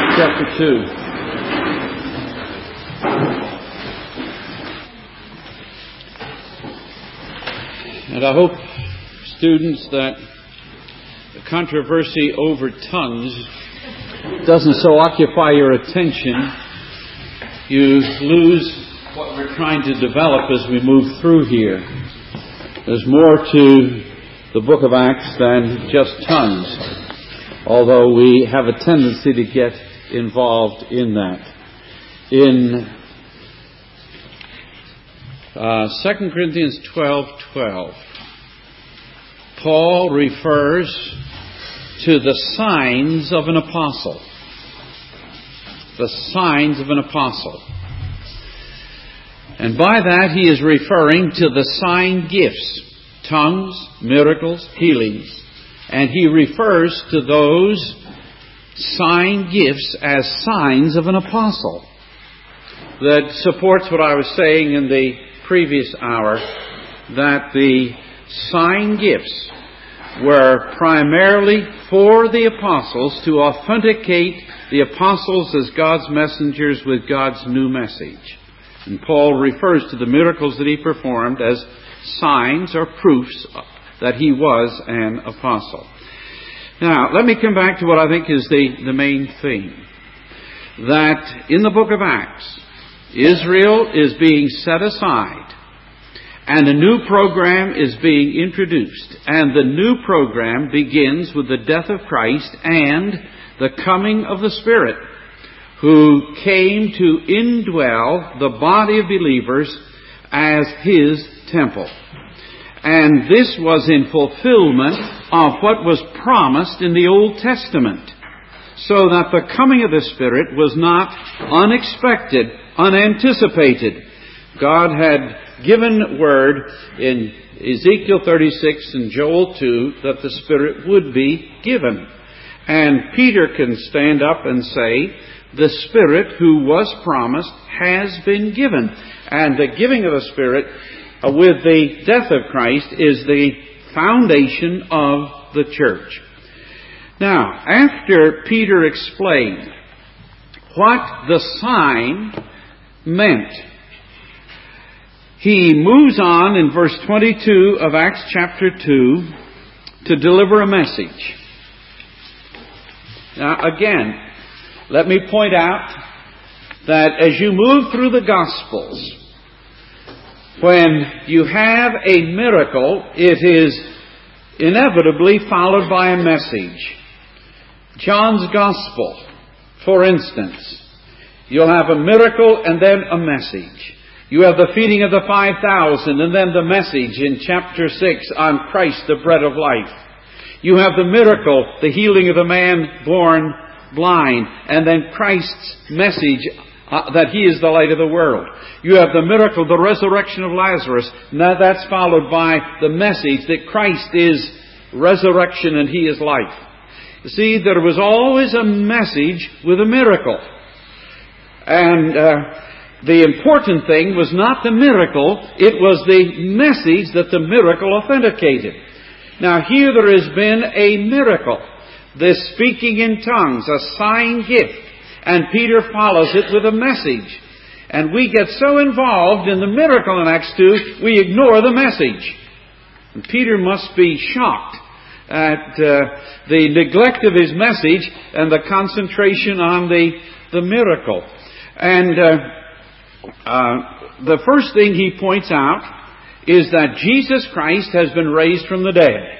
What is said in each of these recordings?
chapter 2. And I hope, students, that the controversy over tongues doesn't so occupy your attention, you lose what we're trying to develop as we move through here. There's more to the book of Acts than just tongues, although we have a tendency to get involved in that. In 2 Corinthians 12:12, Paul refers to the signs of an apostle. The signs of an apostle. And by that he is referring to the sign gifts, tongues, miracles, healings. And he refers to those sign gifts as signs of an apostle. That supports what I was saying in the previous hour, that the sign gifts were primarily for the apostles to authenticate the apostles as God's messengers with God's new message. And Paul refers to the miracles that he performed as signs or proofs that he was an apostle. Now, let me come back to what I think is the main theme. That in the book of Acts, Israel is being set aside, and a new program is being introduced. And the new program begins with the death of Christ and the coming of the Spirit, who came to indwell the body of believers as His temple. And this was in fulfillment of what was promised in the Old Testament, so that the coming of the Spirit was not unexpected, unanticipated. God had given word in Ezekiel 36 and Joel 2 that the Spirit would be given. And Peter can stand up and say, the Spirit who was promised has been given. And the giving of the Spirit with the death of Christ is the foundation of the church. Now, after Peter explained what the sign meant, he moves on in verse 22 of Acts chapter 2 to deliver a message. Now, again, let me point out that as you move through the Gospels, when you have a miracle, it is inevitably followed by a message. John's Gospel, for instance, you'll have a miracle and then a message. You have the feeding of the 5,000 and then the message in chapter 6 on Christ, the bread of life. You have the miracle, the healing of the man born blind, and then Christ's message that He is the light of the world. You have the miracle, the resurrection of Lazarus. Now that's followed by the message that Christ is resurrection and He is life. You see, there was always a message with a miracle. And the important thing was not the miracle, it was the message that the miracle authenticated. Now here there has been a miracle. This speaking in tongues, a sign gift. And Peter follows it with a message. And we get so involved in the miracle in Acts 2, we ignore the message. And Peter must be shocked at the neglect of his message and the concentration on the miracle. And the first thing he points out is that Jesus Christ has been raised from the dead.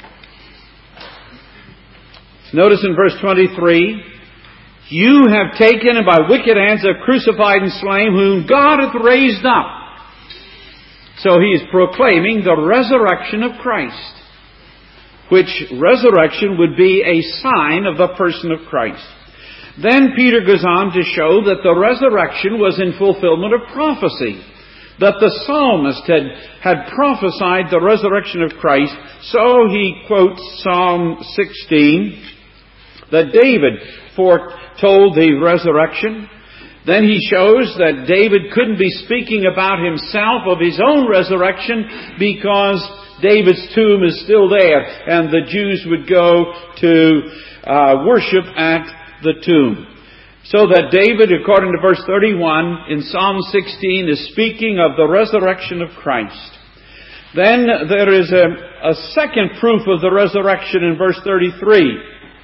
Notice in verse 23, you have taken and by wicked hands have crucified and slain whom God hath raised up. So he is proclaiming the resurrection of Christ, which resurrection would be a sign of the person of Christ. Then Peter goes on to show that the resurrection was in fulfillment of prophecy, that the psalmist had prophesied the resurrection of Christ. So he quotes Psalm 16, that David foretold the resurrection. Then he shows that David couldn't be speaking about himself of his own resurrection because David's tomb is still there and the Jews would go to worship at the tomb. So that David, according to verse 31 in Psalm 16, is speaking of the resurrection of Christ. Then there is a second proof of the resurrection in verse 33.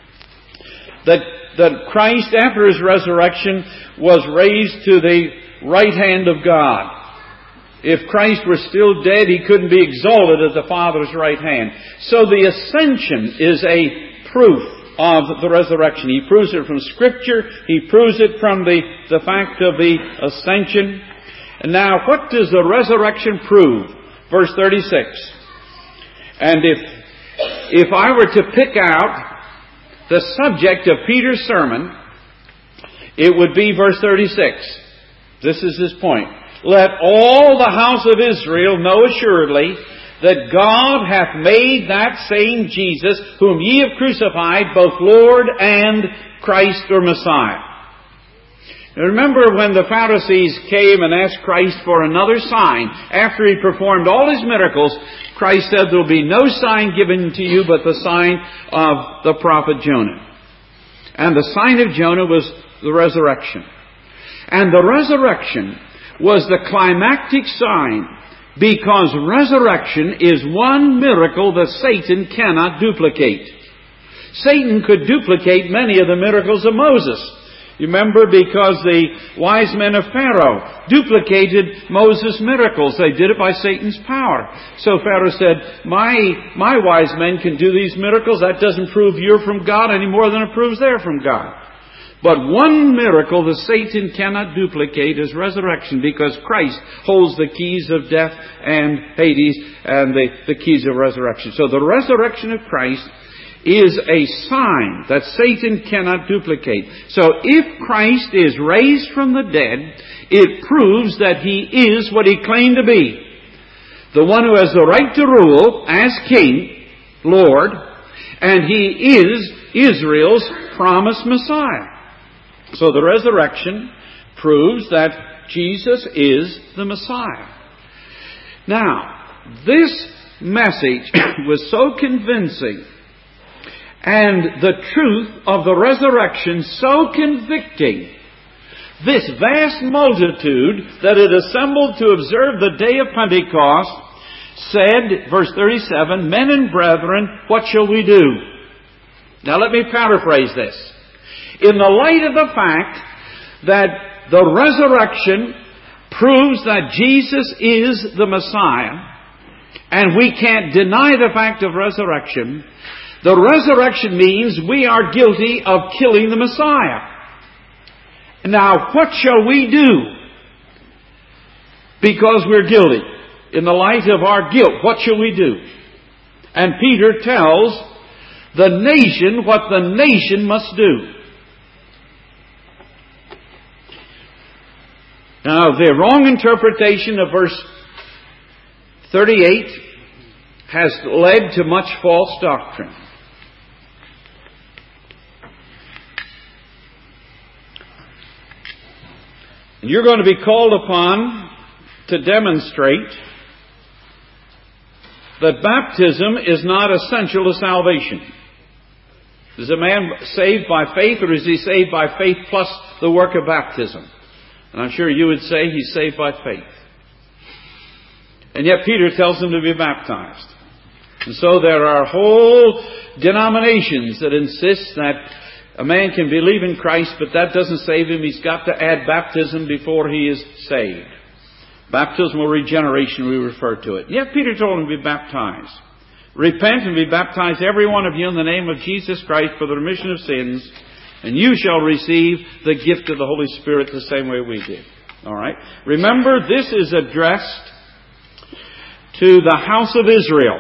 That Christ, after His resurrection, was raised to the right hand of God. If Christ were still dead, He couldn't be exalted at the Father's right hand. So the ascension is a proof of the resurrection. He proves it from Scripture. He proves it from the fact of the ascension. And now, what does the resurrection prove? Verse 36. And if I were to pick out the subject of Peter's sermon, it would be verse 36. This is his point. Let all the house of Israel know assuredly that God hath made that same Jesus, whom ye have crucified, both Lord and Christ or Messiah. Now remember when the Pharisees came and asked Christ for another sign, after He performed all His miracles, Christ said, there will be no sign given to you but the sign of the prophet Jonah. And the sign of Jonah was the resurrection. And the resurrection was the climactic sign, because resurrection is one miracle that Satan cannot duplicate. Satan could duplicate many of the miracles of Moses. You remember, because the wise men of Pharaoh duplicated Moses' miracles. They did it by Satan's power. So Pharaoh said, my wise men can do these miracles. That doesn't prove you're from God any more than it proves they're from God. But one miracle that Satan cannot duplicate is resurrection, because Christ holds the keys of death and Hades and the keys of resurrection. So the resurrection of Christ is a sign that Satan cannot duplicate. So if Christ is raised from the dead, it proves that He is what He claimed to be. The one who has the right to rule as King, Lord, and He is Israel's promised Messiah. So the resurrection proves that Jesus is the Messiah. Now, this message was so convincing, and the truth of the resurrection so convicting, this vast multitude that had assembled to observe the day of Pentecost said, verse 37, Men and brethren, what shall we do? Now let me paraphrase this. In the light of the fact that the resurrection proves that Jesus is the Messiah, and we can't deny the fact of resurrection, the resurrection means we are guilty of killing the Messiah. Now, what shall we do? Because we're guilty. In the light of our guilt, what shall we do? And Peter tells the nation what the nation must do. Now, the wrong interpretation of verse 38 has led to much false doctrine. And you're going to be called upon to demonstrate that baptism is not essential to salvation. Is a man saved by faith, or is he saved by faith plus the work of baptism? And I'm sure you would say he's saved by faith. And yet Peter tells him to be baptized. And so there are whole denominations that insist that a man can believe in Christ, but that doesn't save him. He's got to add baptism before he is saved. Baptismal regeneration, we refer to it. Yet Peter told him to be baptized. Repent and be baptized, every one of you, in the name of Jesus Christ for the remission of sins, and you shall receive the gift of the Holy Spirit the same way we did. All right? Remember, this is addressed to the house of Israel.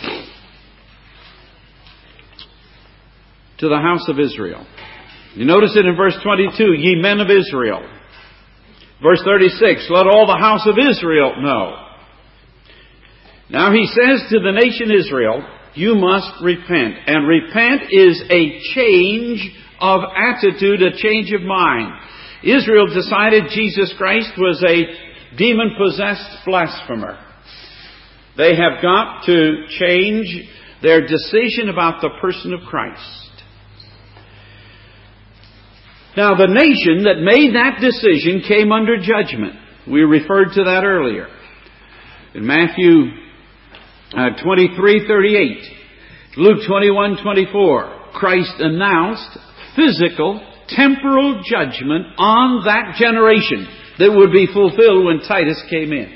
To the house of Israel. You notice it in verse 22, ye men of Israel. Verse 36, let all the house of Israel know. Now he says to the nation Israel, you must repent. And repent is a change of attitude, a change of mind. Israel decided Jesus Christ was a demon-possessed blasphemer. They have got to change their decision about the person of Christ. Now, the nation that made that decision came under judgment. We referred to that earlier. In Matthew 23:38, Luke 21:24, Christ announced physical, temporal judgment on that generation that would be fulfilled when Titus came in.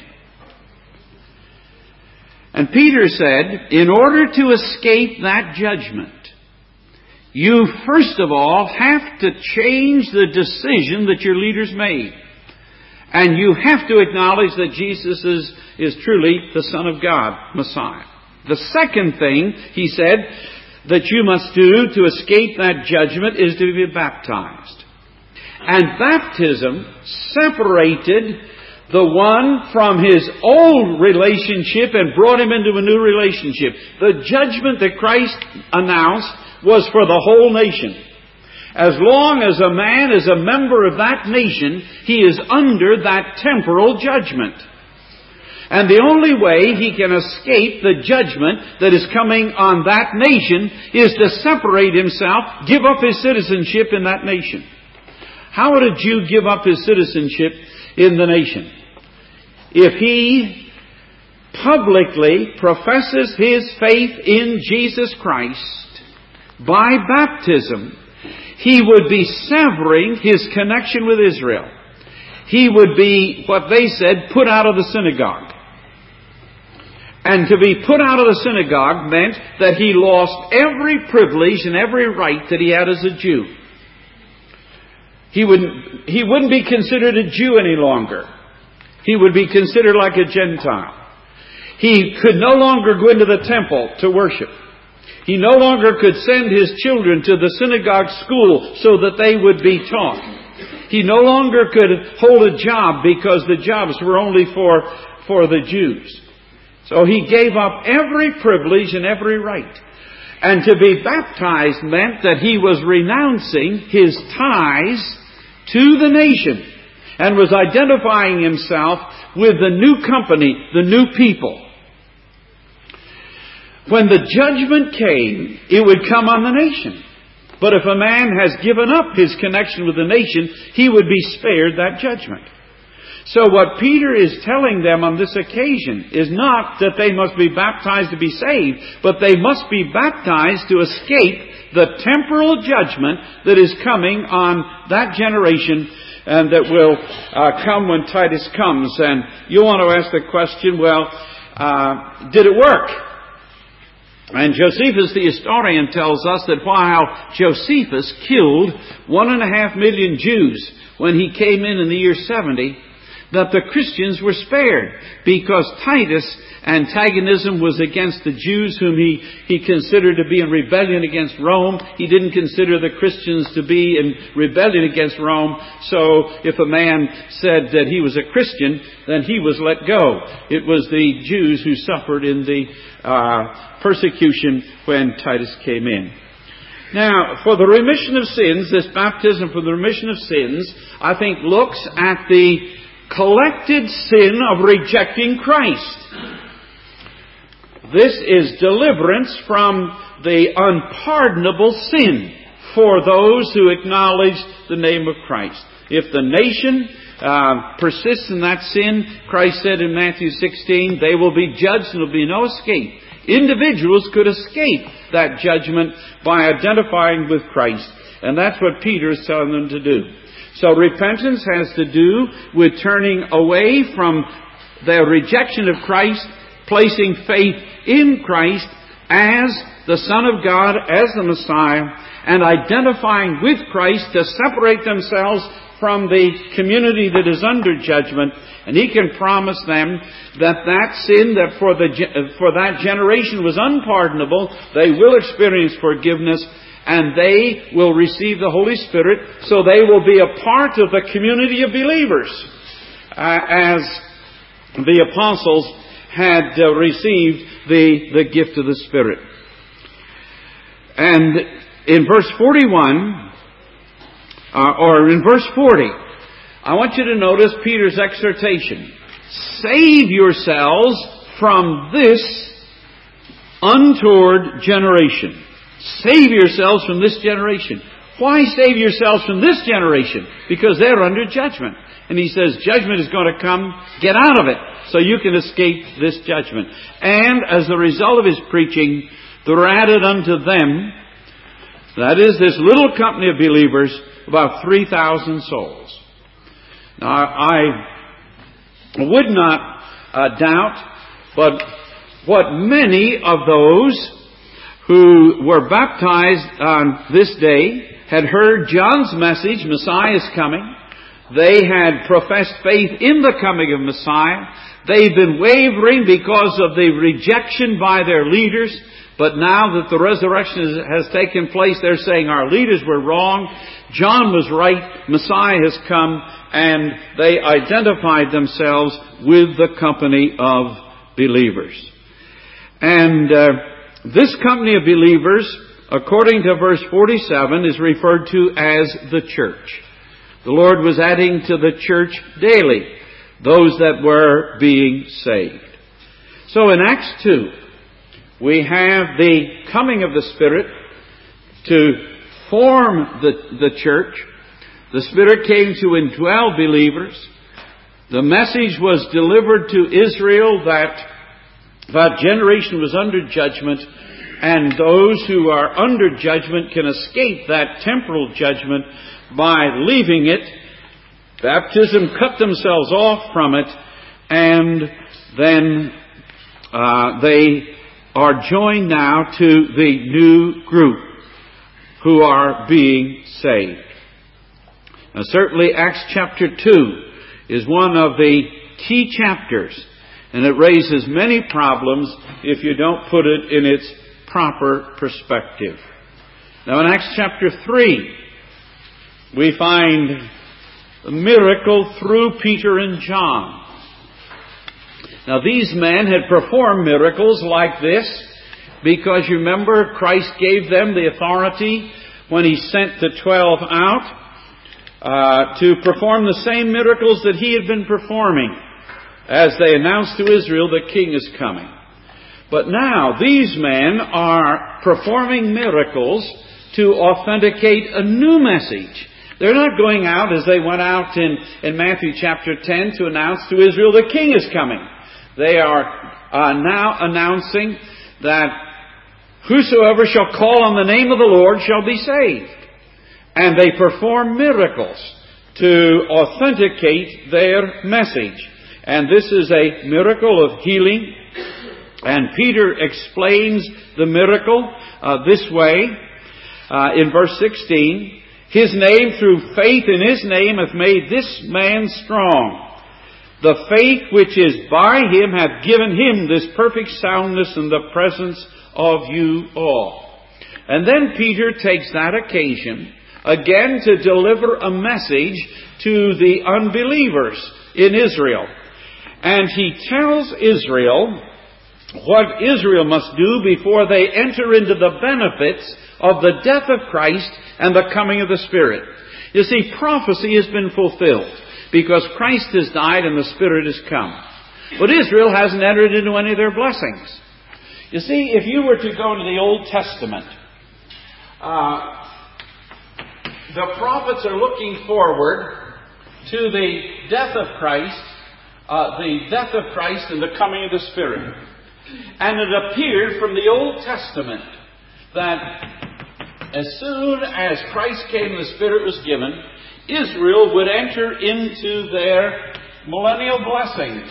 And Peter said, in order to escape that judgment, you first of all have to change the decision that your leaders made. And you have to acknowledge that Jesus is truly the Son of God, Messiah. The second thing, he said, that you must do to escape that judgment is to be baptized. And baptism separated the one from his old relationship and brought him into a new relationship. The judgment that Christ announced was for the whole nation. As long as a man is a member of that nation, he is under that temporal judgment. And the only way he can escape the judgment that is coming on that nation is to separate himself, give up his citizenship in that nation. How would a Jew give up his citizenship in the nation? If he publicly professes his faith in Jesus Christ by baptism, he would be severing his connection with Israel. He would be, what they said, put out of the synagogue. And to be put out of the synagogue meant that he lost every privilege and every right that he had as a Jew. He wouldn't be considered a Jew any longer. He would be considered like a Gentile. He could no longer go into the temple to worship. He no longer could send his children to the synagogue school so that they would be taught. He no longer could hold a job because the jobs were only for the Jews. So he gave up every privilege and every right. And to be baptized meant that he was renouncing his ties to the nation and was identifying himself with the new company, the new people. When the judgment came, it would come on the nation. But if a man has given up his connection with the nation, he would be spared that judgment. So what Peter is telling them on this occasion is not that they must be baptized to be saved, but they must be baptized to escape the temporal judgment that is coming on that generation and that will come when Titus comes. And you'll want to ask the question, well, did it work? And Josephus the historian tells us that while Josephus killed 1.5 million Jews when he came in the year 70, that the Christians were spared because Titus' antagonism was against the Jews whom he considered to be in rebellion against Rome. He didn't consider the Christians to be in rebellion against Rome. So if a man said that he was a Christian, then he was let go. It was the Jews who suffered in the persecution when Titus came in. Now, for the remission of sins, this baptism for the remission of sins, I think looks at the collected sin of rejecting Christ. This is deliverance from the unpardonable sin for those who acknowledge the name of Christ. If the nation persists in that sin, Christ said in Matthew 16, they will be judged and there will be no escape. Individuals could escape that judgment by identifying with Christ. And that's what Peter is telling them to do. So repentance has to do with turning away from their rejection of Christ, placing faith in Christ as the Son of God, as the Messiah, and identifying with Christ to separate themselves from the community that is under judgment. And he can promise them that sin that for that generation was unpardonable, they will experience forgiveness. And they will receive the Holy Spirit, so they will be a part of the community of believers, as the apostles had received the gift of the Spirit. And in verse 41, or in verse 40, I want you to notice Peter's exhortation. Save yourselves from this untoward generation. Save yourselves from this generation. Why save yourselves from this generation? Because they're under judgment. And he says, judgment is going to come. Get out of it so you can escape this judgment. And as a result of his preaching, there were added unto them, that is, this little company of believers, about 3,000 souls. Now, I would not doubt, but what many of those who were baptized on this day had heard John's message, Messiah is coming. They had professed faith in the coming of Messiah. They've been wavering because of the rejection by their leaders. But now that the resurrection has taken place, they're saying our leaders were wrong. John was right. Messiah has come. And they identified themselves with the company of believers. And this company of believers, according to verse 47, is referred to as the church. The Lord was adding to the church daily those that were being saved. So in Acts 2, we have the coming of the Spirit to form the church. The Spirit came to indwell believers. The message was delivered to Israel that generation was under judgment, and those who are under judgment can escape that temporal judgment by leaving it. Baptism cut themselves off from it, and then they are joined now to the new group who are being saved. Now, certainly Acts chapter 2 is one of the key chapters, and it raises many problems if you don't put it in its proper perspective. Now, in Acts chapter 3, we find a miracle through Peter and John. Now, these men had performed miracles like this because, you remember, Christ gave them the authority when He sent the 12 out to perform the same miracles that He had been performing as they announced to Israel the King is coming. But now these men are performing miracles to authenticate a new message. They're not going out as they went out in Matthew chapter 10 to announce to Israel the King is coming. They are now announcing that whosoever shall call on the name of the Lord shall be saved. And they perform miracles to authenticate their message. And this is a miracle of healing. And Peter explains the miracle this way in verse 16. His name, through faith in His name, hath made this man strong. The faith which is by Him hath given him this perfect soundness in the presence of you all. And then Peter takes that occasion again to deliver a message to the unbelievers in Israel. And he tells Israel what Israel must do before they enter into the benefits of the death of Christ and the coming of the Spirit. You see, prophecy has been fulfilled because Christ has died and the Spirit has come. But Israel hasn't entered into any of their blessings. You see, if you were to go to the Old Testament, the prophets are looking forward to the death of Christ, and the coming of the Spirit. And it appeared from the Old Testament that as soon as Christ came and the Spirit was given, Israel would enter into their millennial blessings.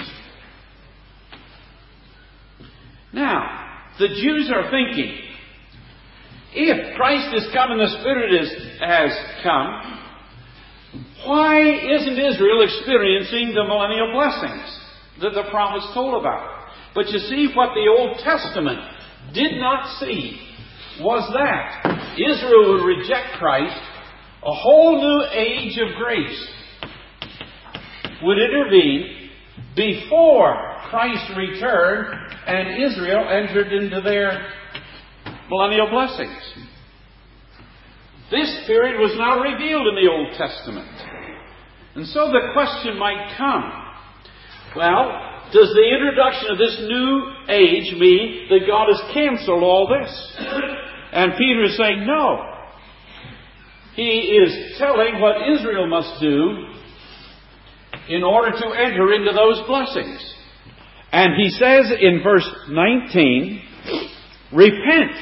Now, the Jews are thinking, if Christ has come and the Spirit has come, why isn't Israel experiencing the millennial blessings that the prophets told about? But you see, what the Old Testament did not see was that Israel would reject Christ. A whole new age of grace would intervene before Christ returned and Israel entered into their millennial blessings. This period was not revealed in the Old Testament. And so the question might come, well, does the introduction of this new age mean that God has canceled all this? And Peter is saying, no. he is telling what Israel must do in order to enter into those blessings. And he says in verse 19, repent.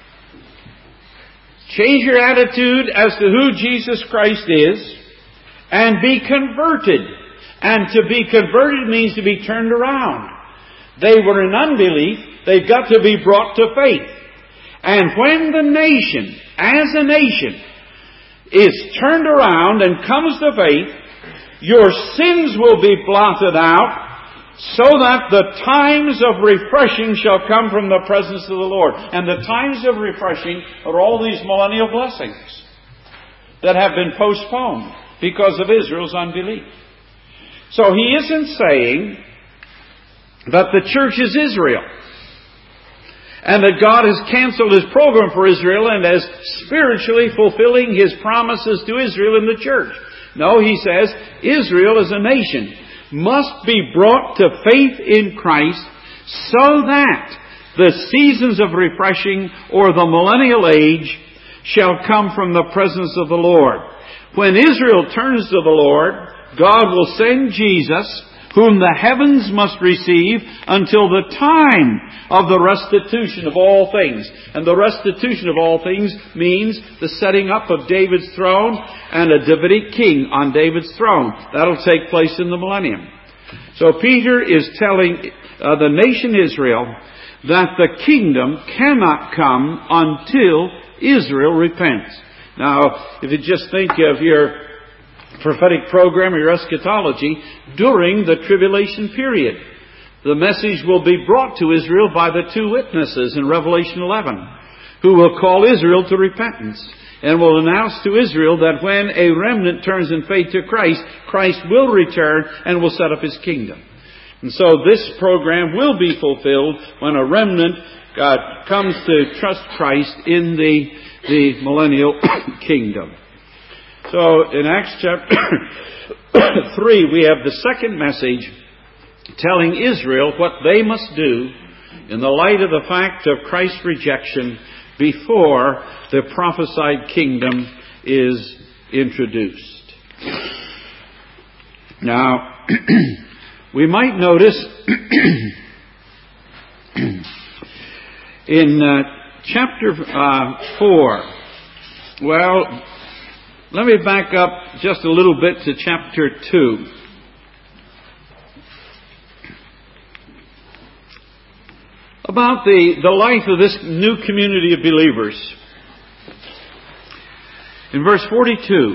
Change your attitude as to who Jesus Christ is and be converted. And to be converted means to be turned around. They were in unbelief. They've got to be brought to faith. And when the nation, as a nation, is turned around and comes to faith, your sins will be blotted out, so that the times of refreshing shall come from the presence of the Lord. And the times of refreshing are all these millennial blessings that have been postponed because of Israel's unbelief. So he isn't saying that the church is Israel, and that God has canceled His program for Israel and is spiritually fulfilling His promises to Israel in the church. No, he says, Israel as a nation must be brought to faith in Christ so that the seasons of refreshing or the millennial age shall come from the presence of the Lord. When Israel turns to the Lord, God will send Jesus, whom the heavens must receive until the time of the restitution of all things. And the restitution of all things means the setting up of David's throne and a Davidic king on David's throne. That'll take place in the millennium. So Peter is telling the nation Israel that the kingdom cannot come until Israel repents. Now, if you just think of your prophetic program or your eschatology, during the tribulation period, the message will be brought to Israel by the two witnesses in Revelation 11, who will call Israel to repentance and will announce to Israel that when a remnant turns in faith to Christ, Christ will return and will set up His kingdom. And so this program will be fulfilled when a remnant comes to trust Christ in the millennial kingdom. So in Acts chapter 3, we have the second message telling Israel what they must do in the light of the fact of Christ's rejection before the prophesied kingdom is introduced. Now, we might notice in chapter 4, well, let me back up just a little bit to chapter 2. About the life of this new community of believers. In verse 42,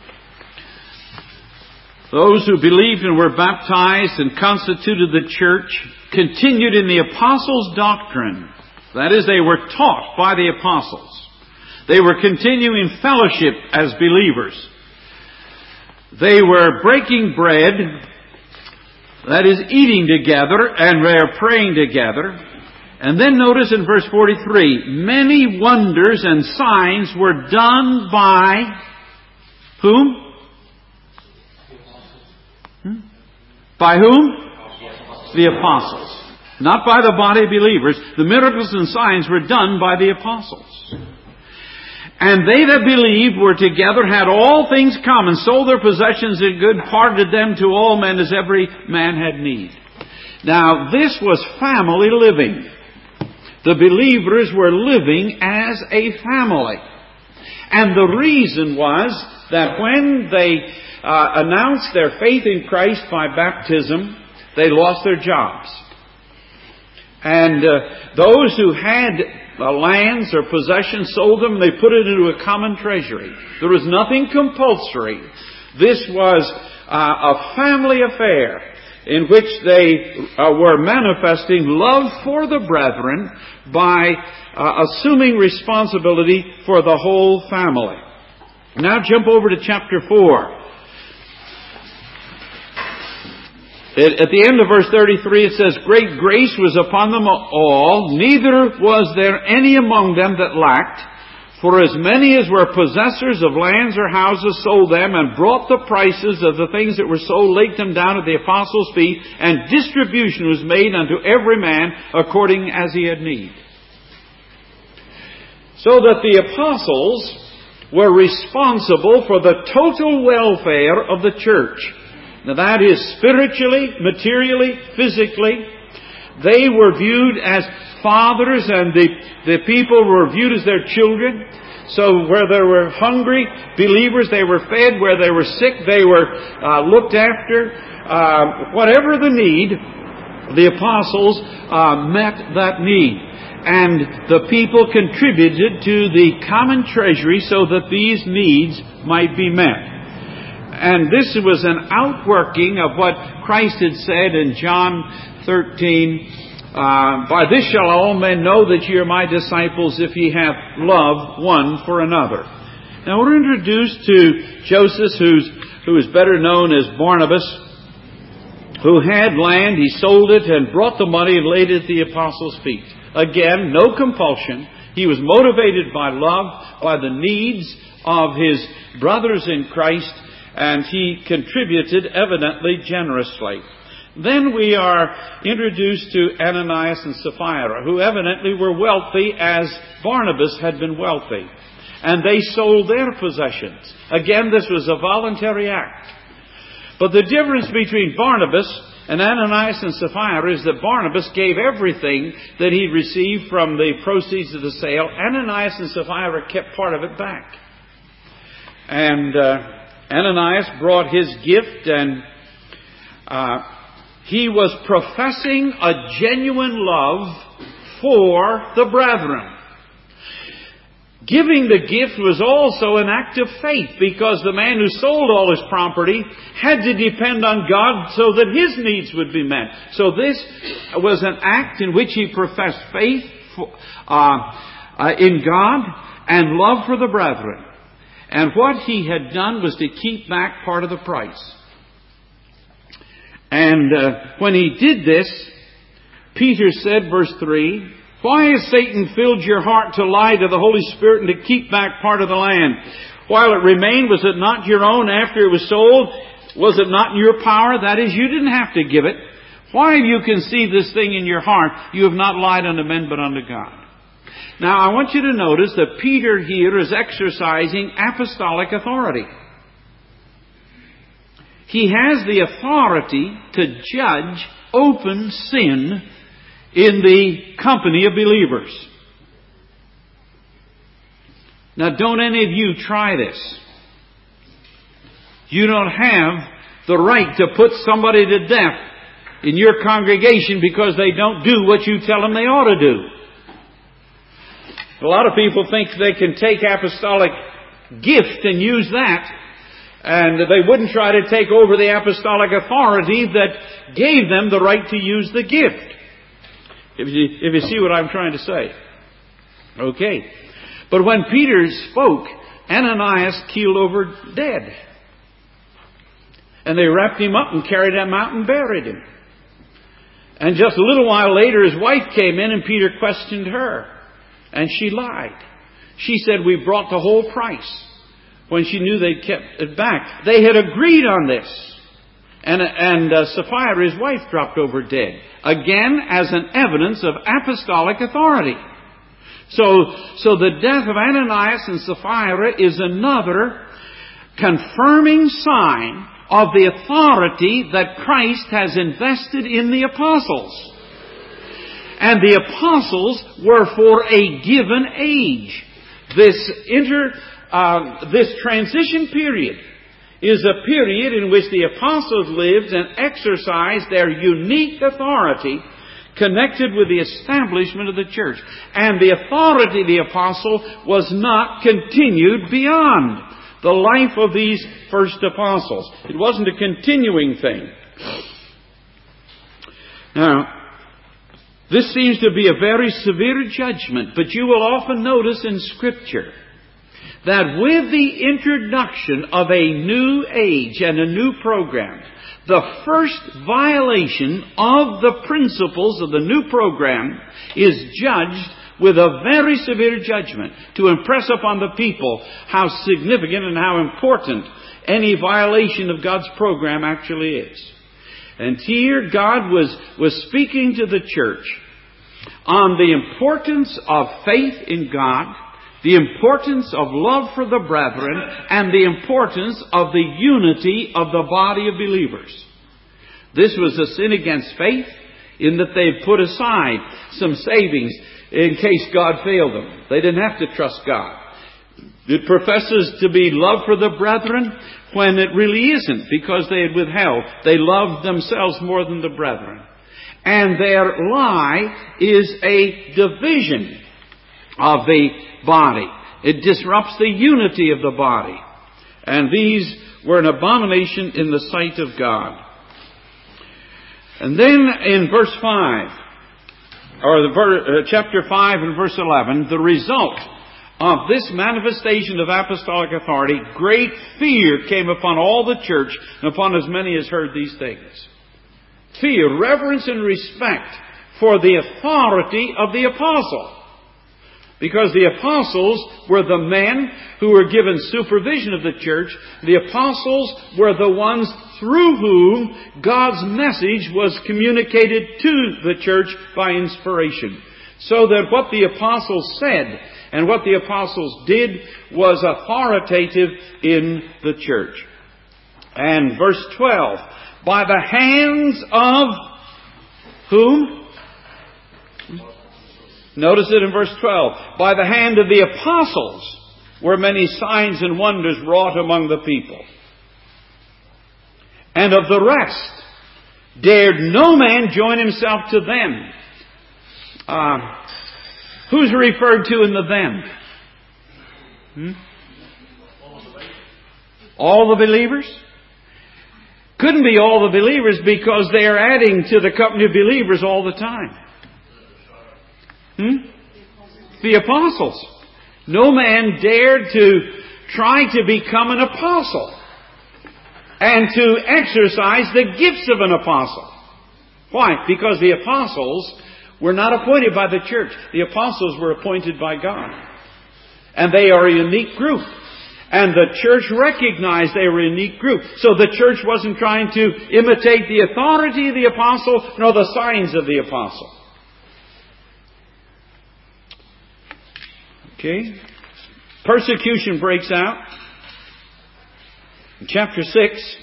those who believed and were baptized and constituted the church continued in the apostles' doctrine. That is, they were taught by the apostles. They were continuing fellowship as believers. They were breaking bread, that is, eating together, and they are praying together. And then notice in verse 43, many wonders and signs were done by whom? By whom? The apostles. Not by the body of believers. The miracles and signs were done by the apostles. And they that believed were together, had all things common, sold their possessions and good, parted them to all men as every man had need. Now, this was family living. The believers were living as a family. And the reason was that when they announced their faith in Christ by baptism, they lost their jobs. And those who had lands or possessions sold them, they put it into a common treasury. There was nothing compulsory. This was a family affair in which they were manifesting love for the brethren by assuming responsibility for the whole family. Now jump over to chapter 4. At the end of verse 33 it says, great grace was upon them all, neither was there any among them that lacked. For as many as were possessors of lands or houses sold them, and brought the prices of the things that were sold, laid them down at the apostles' feet, and distribution was made unto every man according as he had need. So that the apostles were responsible for the total welfare of the church. Now that is spiritually, materially, physically. They were viewed as fathers, and the people were viewed as their children. So where there were hungry believers, they were fed. Where they were sick, they were looked after. Whatever the need, the apostles met that need. And the people contributed to the common treasury so that these needs might be met. And this was an outworking of what Christ had said in John 13, by this shall all men know that ye are my disciples, if ye have love one for another. Now we're introduced to Joseph, who is better known as Barnabas, who had land. He sold it and brought the money and laid it at the apostles' feet. Again, no compulsion. He was motivated by love, by the needs of his brothers in Christ, and he contributed evidently generously. Then we are introduced to Ananias and Sapphira, who evidently were wealthy as Barnabas had been wealthy. And they sold their possessions. Again, this was a voluntary act. But the difference between Barnabas and Ananias and Sapphira is that Barnabas gave everything that he received from the proceeds of the sale. Ananias and Sapphira kept part of it back. And Ananias brought his gift, and he was professing a genuine love for the brethren. Giving the gift was also an act of faith, because the man who sold all his property had to depend on God so that his needs would be met. So this was an act in which he professed faith in God and love for the brethren. And what he had done was to keep back part of the price. And when he did this, Peter said, verse 3, "Why has Satan filled your heart to lie to the Holy Spirit and to keep back part of the land? While it remained, was it not your own? After it was sold, was it not in your power?" That is, you didn't have to give it. "Why have you conceived this thing in your heart? You have not lied unto men, but unto God." Now, I want you to notice that Peter here is exercising apostolic authority. He has the authority to judge open sin in the company of believers. Now, don't any of you try this. You don't have the right to put somebody to death in your congregation because they don't do what you tell them they ought to do. A lot of people think they can take apostolic gift and use that, and they wouldn't try to take over the apostolic authority that gave them the right to use the gift. If you see what I'm trying to say. Okay. But when Peter spoke, Ananias keeled over dead. And they wrapped him up and carried him out and buried him. And just a little while later, his wife came in and Peter questioned her. And she lied. She said, "We brought the whole price," when she knew they'd kept it back. They had agreed on this. And Sapphira, his wife, dropped over dead. Again, as an evidence of apostolic authority. So the death of Ananias and Sapphira is another confirming sign of the authority that Christ has invested in the apostles. And the apostles were for a given age. This transition period is a period in which the apostles lived and exercised their unique authority connected with the establishment of the church. And the authority of the apostle was not continued beyond the life of these first apostles. It wasn't a continuing thing. Now, this seems to be a very severe judgment, but you will often notice in Scripture that with the introduction of a new age and a new program, the first violation of the principles of the new program is judged with a very severe judgment to impress upon the people how significant and how important any violation of God's program actually is. And here God was speaking to the church on the importance of faith in God, the importance of love for the brethren, and the importance of the unity of the body of believers. This was a sin against faith, in that they put aside some savings in case God failed them. They didn't have to trust God. It professes to be love for the brethren when it really isn't, because they had withheld. They loved themselves more than the brethren. And their lie is a division of the body. It disrupts the unity of the body. And these were an abomination in the sight of God. And then in verse 5, or chapter 5 and verse 11, the result of this manifestation of apostolic authority, great fear came upon all the church and upon as many as heard these things. Fear, reverence, and respect for the authority of the apostle. Because the apostles were the men who were given supervision of the church. The apostles were the ones through whom God's message was communicated to the church by inspiration. So that what the apostles said and what the apostles did was authoritative in the church. And verse 12, by the hands of whom? Notice it in verse 12. By the hand of the apostles were many signs and wonders wrought among the people. And of the rest dared no man join himself to them. Who's referred to in the them? All the believers? Couldn't be all the believers, because they are adding to the company of believers all the time. The apostles. No man dared to try to become an apostle and to exercise the gifts of an apostle. Why? Because the apostles were not appointed by the church. The apostles were appointed by God. And they are a unique group. And the church recognized they were a unique group. So the church wasn't trying to imitate the authority of the apostle, nor the signs of the apostle. Okay. Persecution breaks out. In chapter 6,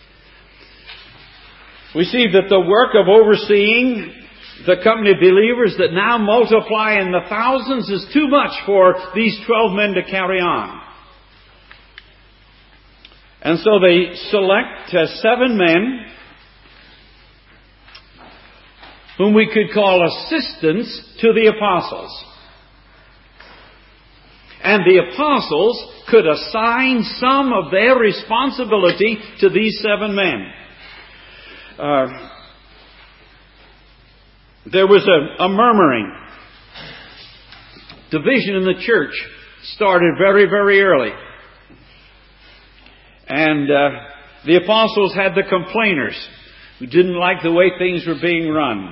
we see that the work of overseeing the company of believers that now multiply in the thousands is too much for these 12 men to carry on. And so they select 7 men whom we could call assistants to the apostles. And the apostles could assign some of their responsibility to these 7 men. There was a murmuring. Division in the church started very, very early. And the apostles had the complainers who didn't like the way things were being run.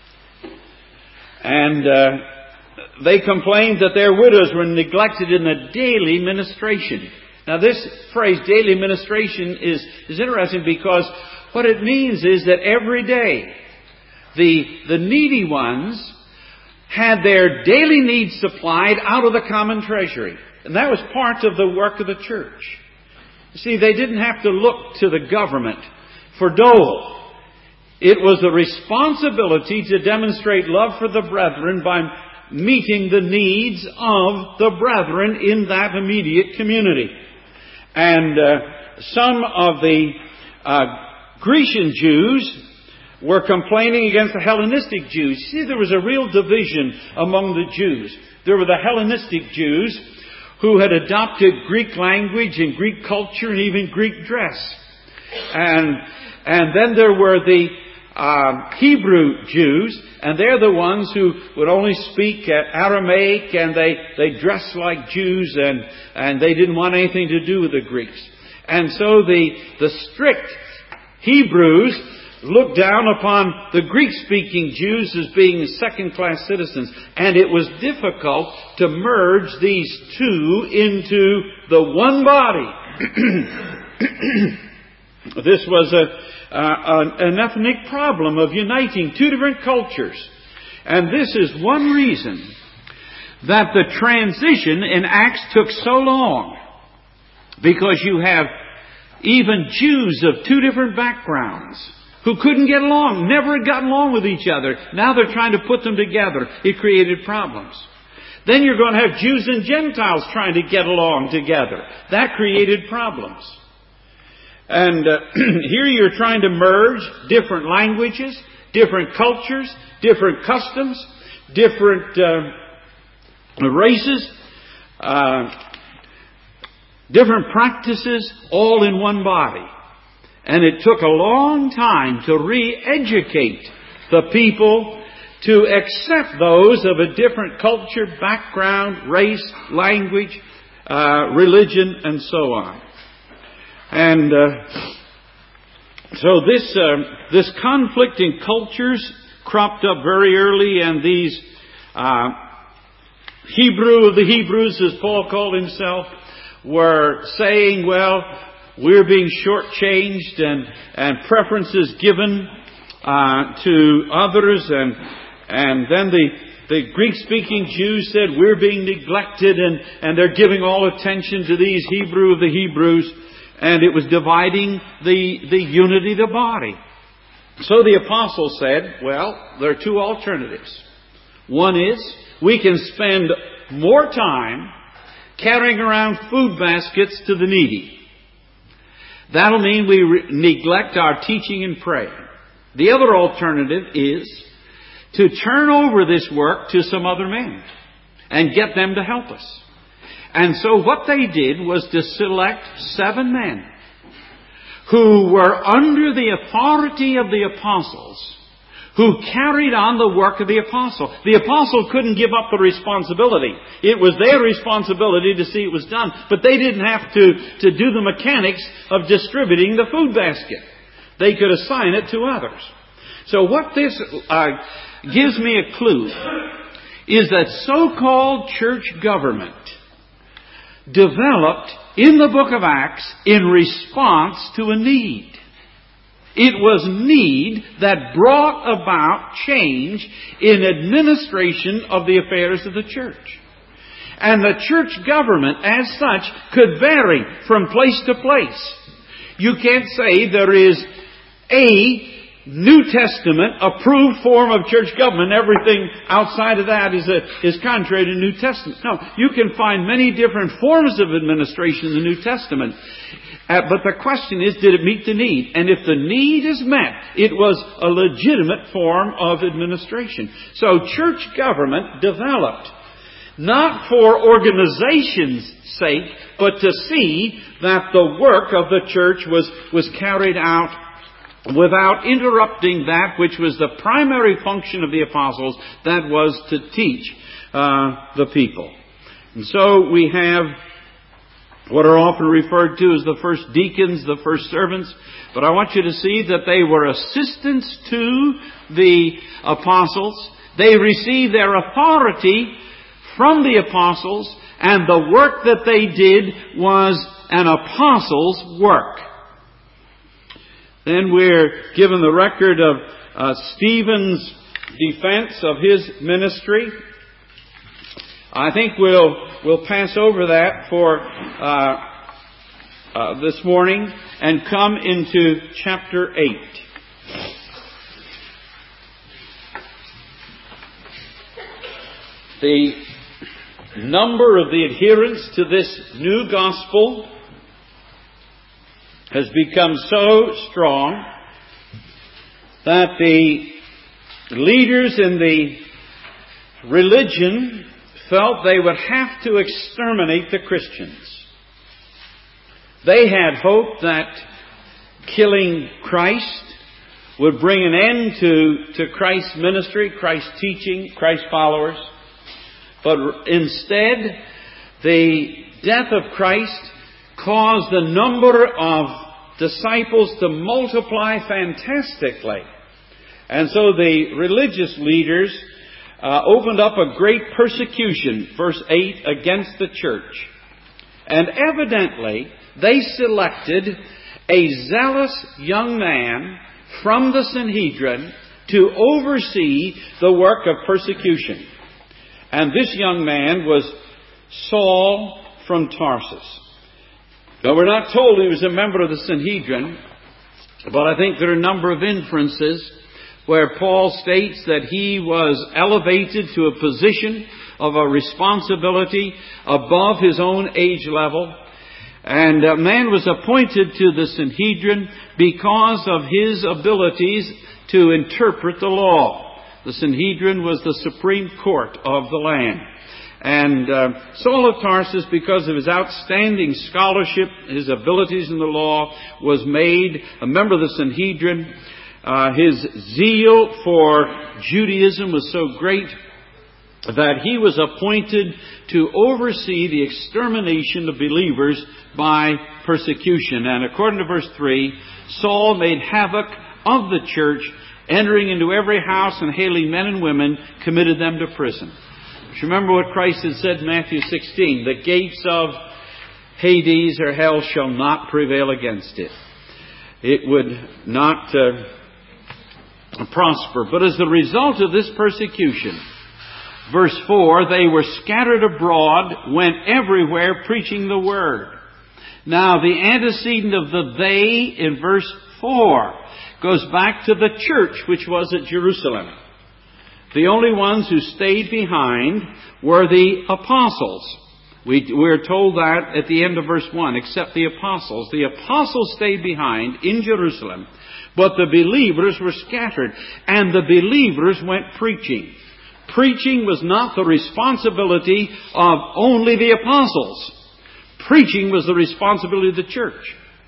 And they complained that their widows were neglected in the daily ministration. Now this phrase, daily ministration, is interesting, because what it means is that every day the needy ones had their daily needs supplied out of the common treasury. And that was part of the work of the church. You see, they didn't have to look to the government for dole. It was the responsibility to demonstrate love for the brethren by meeting the needs of the brethren in that immediate community. And some of the Grecian Jews were complaining against the Hellenistic Jews. See, there was a real division among the Jews. There were the Hellenistic Jews who had adopted Greek language and Greek culture and even Greek dress. And then there were the Hebrew Jews, and they're the ones who would only speak Aramaic, and they dressed like Jews, and they didn't want anything to do with the Greeks. And so the strict Hebrews looked down upon the Greek-speaking Jews as being second-class citizens. And it was difficult to merge these two into the one body. This was an ethnic problem of uniting two different cultures. And this is one reason that the transition in Acts took so long, because you have even Jews of two different backgrounds who couldn't get along, never had gotten along with each other. Now they're trying to put them together. It created problems. Then you're going to have Jews and Gentiles trying to get along together. That created problems. And here you're trying to merge different languages, different cultures, different customs, different races, different practices, all in one body. And it took a long time to re-educate the people to accept those of a different culture, background, race, language, religion, and so on. And so this conflict in cultures cropped up very early, and these Hebrew of the Hebrews, as Paul called himself, were saying, well, we're being shortchanged and preferences given to others, and then the Greek-speaking Jews said, we're being neglected, and they're giving all attention to these Hebrew of the Hebrews, and it was dividing the unity of the body. So the apostle said, well, there are two alternatives. One is, we can spend more time carrying around food baskets to the needy. That'll mean we neglect our teaching and praying. The other alternative is to turn over this work to some other men and get them to help us. And so what they did was to select 7 men who were under the authority of the apostles, who carried on the work of the apostle. The apostle couldn't give up the responsibility. It was their responsibility to see it was done, but they didn't have to do the mechanics of distributing the food basket. They could assign it to others. So what this gives me a clue is that so-called church government developed in the book of Acts in response to a need. It was need that brought about change in administration of the affairs of the church. And the church government as such could vary from place to place. You can't say there is a New Testament approved form of church government. Everything outside of that is contrary to New Testament. No, you can find many different forms of administration in the New Testament. But the question is, did it meet the need? And if the need is met, it was a legitimate form of administration. So church government developed not for organization's sake, but to see that the work of the church was carried out without interrupting that which was the primary function of the apostles, that was to teach the people. And so we have what are often referred to as the first deacons, the first servants. But I want you to see that they were assistants to the apostles. They received their authority from the apostles, and the work that they did was an apostle's work. Then we're given the record of Stephen's defense of his ministry. I think we'll pass over that for this morning and come into chapter 8. The number of the adherents to this new gospel has become so strong that the leaders in the religion felt they would have to exterminate the Christians. They had hoped that killing Christ would bring an end to Christ's ministry, Christ's teaching, Christ's followers. But instead, the death of Christ caused the number of disciples to multiply fantastically. And so the religious leaders opened up a great persecution, verse 8, against the church. And evidently, they selected a zealous young man from the Sanhedrin to oversee the work of persecution. And this young man was Saul from Tarsus. Now, we're not told he was a member of the Sanhedrin, but I think there are a number of inferences where Paul states that he was elevated to a position of a responsibility above his own age level. And a man was appointed to the Sanhedrin because of his abilities to interpret the law. The Sanhedrin was the supreme court of the land. And Saul of Tarsus, because of his outstanding scholarship, his abilities in the law, was made a member of the Sanhedrin. His zeal for Judaism was so great that he was appointed to oversee the extermination of believers by persecution. And according to verse 3, Saul made havoc of the church, entering into every house and hailing men and women, committed them to prison. Remember what Christ had said in Matthew 16, the gates of Hades or hell shall not prevail against it. It would not prosper. But as the result of this persecution, verse 4, they were scattered abroad, went everywhere preaching the word. Now, the antecedent of the they in verse 4 goes back to the church which was at Jerusalem. The only ones who stayed behind were the apostles. We're told that at the end of verse 1, except the apostles. The apostles stayed behind in Jerusalem, but the believers were scattered, and the believers went preaching. Preaching was not the responsibility of only the apostles. Preaching was the responsibility of the church.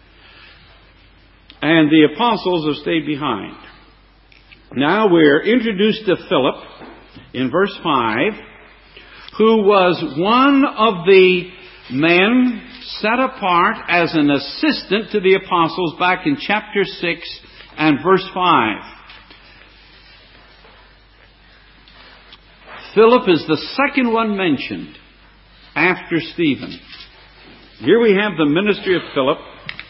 And the apostles have stayed behind. Now we're introduced to Philip in verse 5, who was one of the men set apart as an assistant to the apostles back in chapter 6 and verse 5. Philip is the second one mentioned after Stephen. Here we have the ministry of Philip.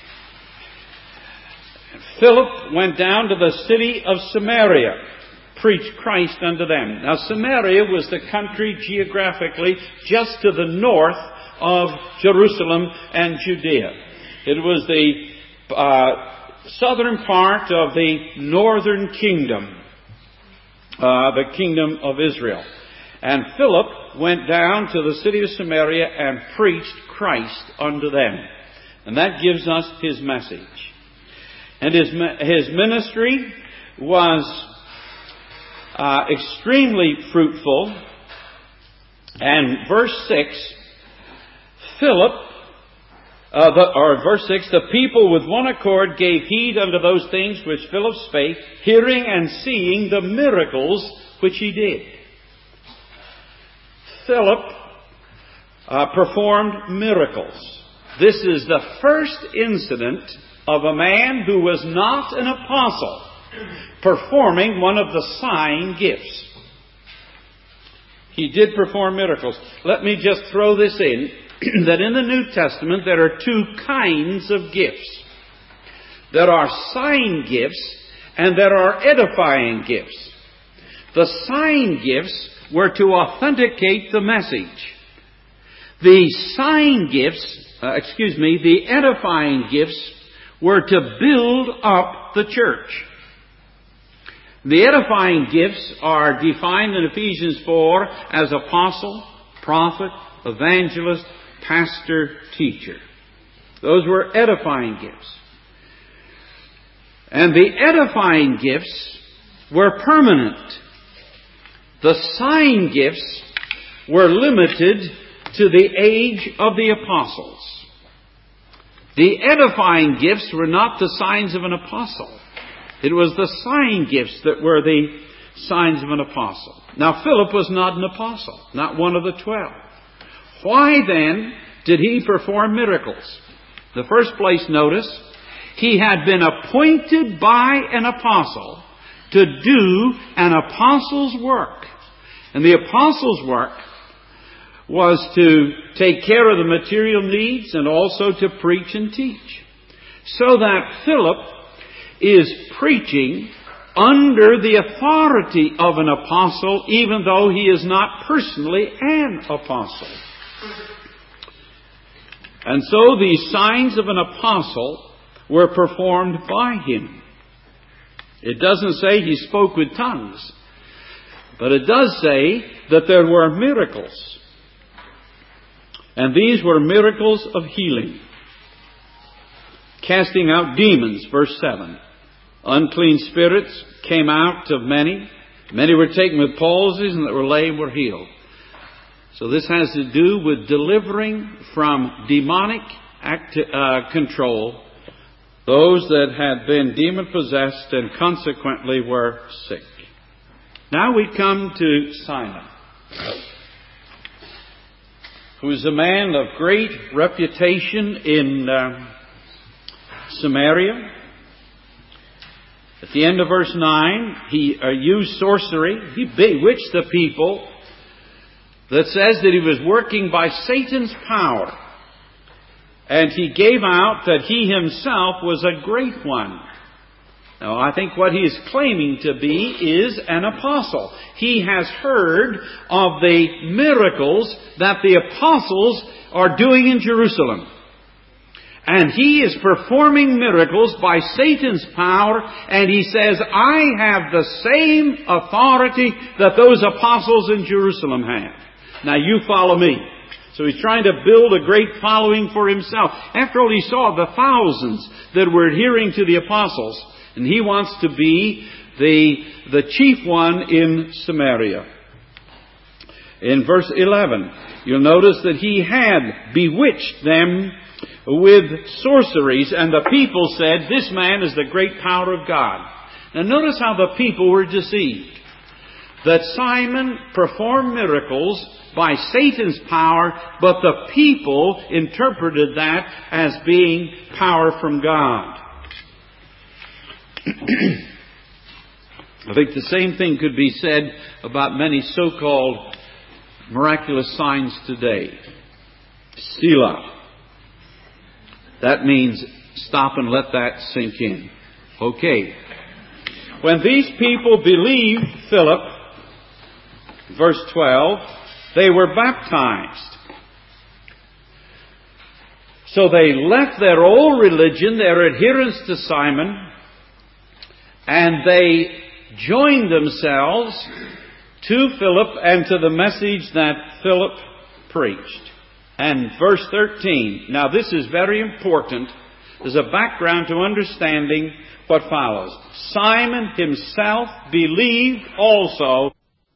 Philip went down to the city of Samaria, preached Christ unto them. Now, Samaria was the country geographically just to the north of Jerusalem and Judea. It was the southern part of the northern kingdom, the kingdom of Israel. And Philip went down to the city of Samaria and preached Christ unto them. And that gives us his message. And his ministry was extremely fruitful. And verse 6, verse 6, the people with one accord gave heed unto those things which Philip spake, hearing and seeing the miracles which he did. Philip performed miracles. This is the first incident of a man who was not an apostle performing one of the sign gifts. He did perform miracles. Let me just throw this in, that in the New Testament there are two kinds of gifts. There are sign gifts and there are edifying gifts. The sign gifts were to authenticate the message. The sign gifts, the edifying gifts were to build up the church. The edifying gifts are defined in Ephesians 4 as apostle, prophet, evangelist, pastor, teacher. Those were edifying gifts. And the edifying gifts were permanent. The sign gifts were limited to the age of the apostles. The edifying gifts were not the signs of an apostle. It was the sign gifts that were the signs of an apostle. Now, Philip was not an apostle, not one of the 12. Why then did he perform miracles? In the first place, notice, he had been appointed by an apostle to do an apostle's work. And the apostle's work was to take care of the material needs and also to preach and teach. So that Philip is preaching under the authority of an apostle, even though he is not personally an apostle. And so these signs of an apostle were performed by him. It doesn't say he spoke with tongues, but it does say that there were miracles. And these were miracles of healing. Casting out demons, verse 7. Unclean spirits came out of many. Many were taken with palsies, and that were lame were healed. So this has to do with delivering from demonic control those that had been demon-possessed and consequently were sick. Now we come to Simon, who is a man of great reputation in Samaria. At the end of verse 9, he used sorcery. He bewitched the people. That says that he was working by Satan's power. And he gave out that he himself was a great one. Now, I think what he is claiming to be is an apostle. He has heard of the miracles that the apostles are doing in Jerusalem. And he is performing miracles by Satan's power, and he says, I have the same authority that those apostles in Jerusalem had. Now you follow me. So he's trying to build a great following for himself. After all, he saw the thousands that were adhering to the apostles, and he wants to be the chief one in Samaria. In verse 11, you'll notice that he had bewitched them with sorceries, and the people said, this man is the great power of God. Now notice how the people were deceived. That Simon performed miracles by Satan's power, but the people interpreted that as being power from God. I think the same thing could be said about many so-called miraculous signs today. Selah. That means stop and let that sink in. Okay. When these people believed Philip, verse 12, they were baptized. So they left their old religion, their adherence to Simon, and they joined themselves to Philip and to the message that Philip preached. And verse 13, now this is very important as a background to understanding what follows. Simon himself believed also.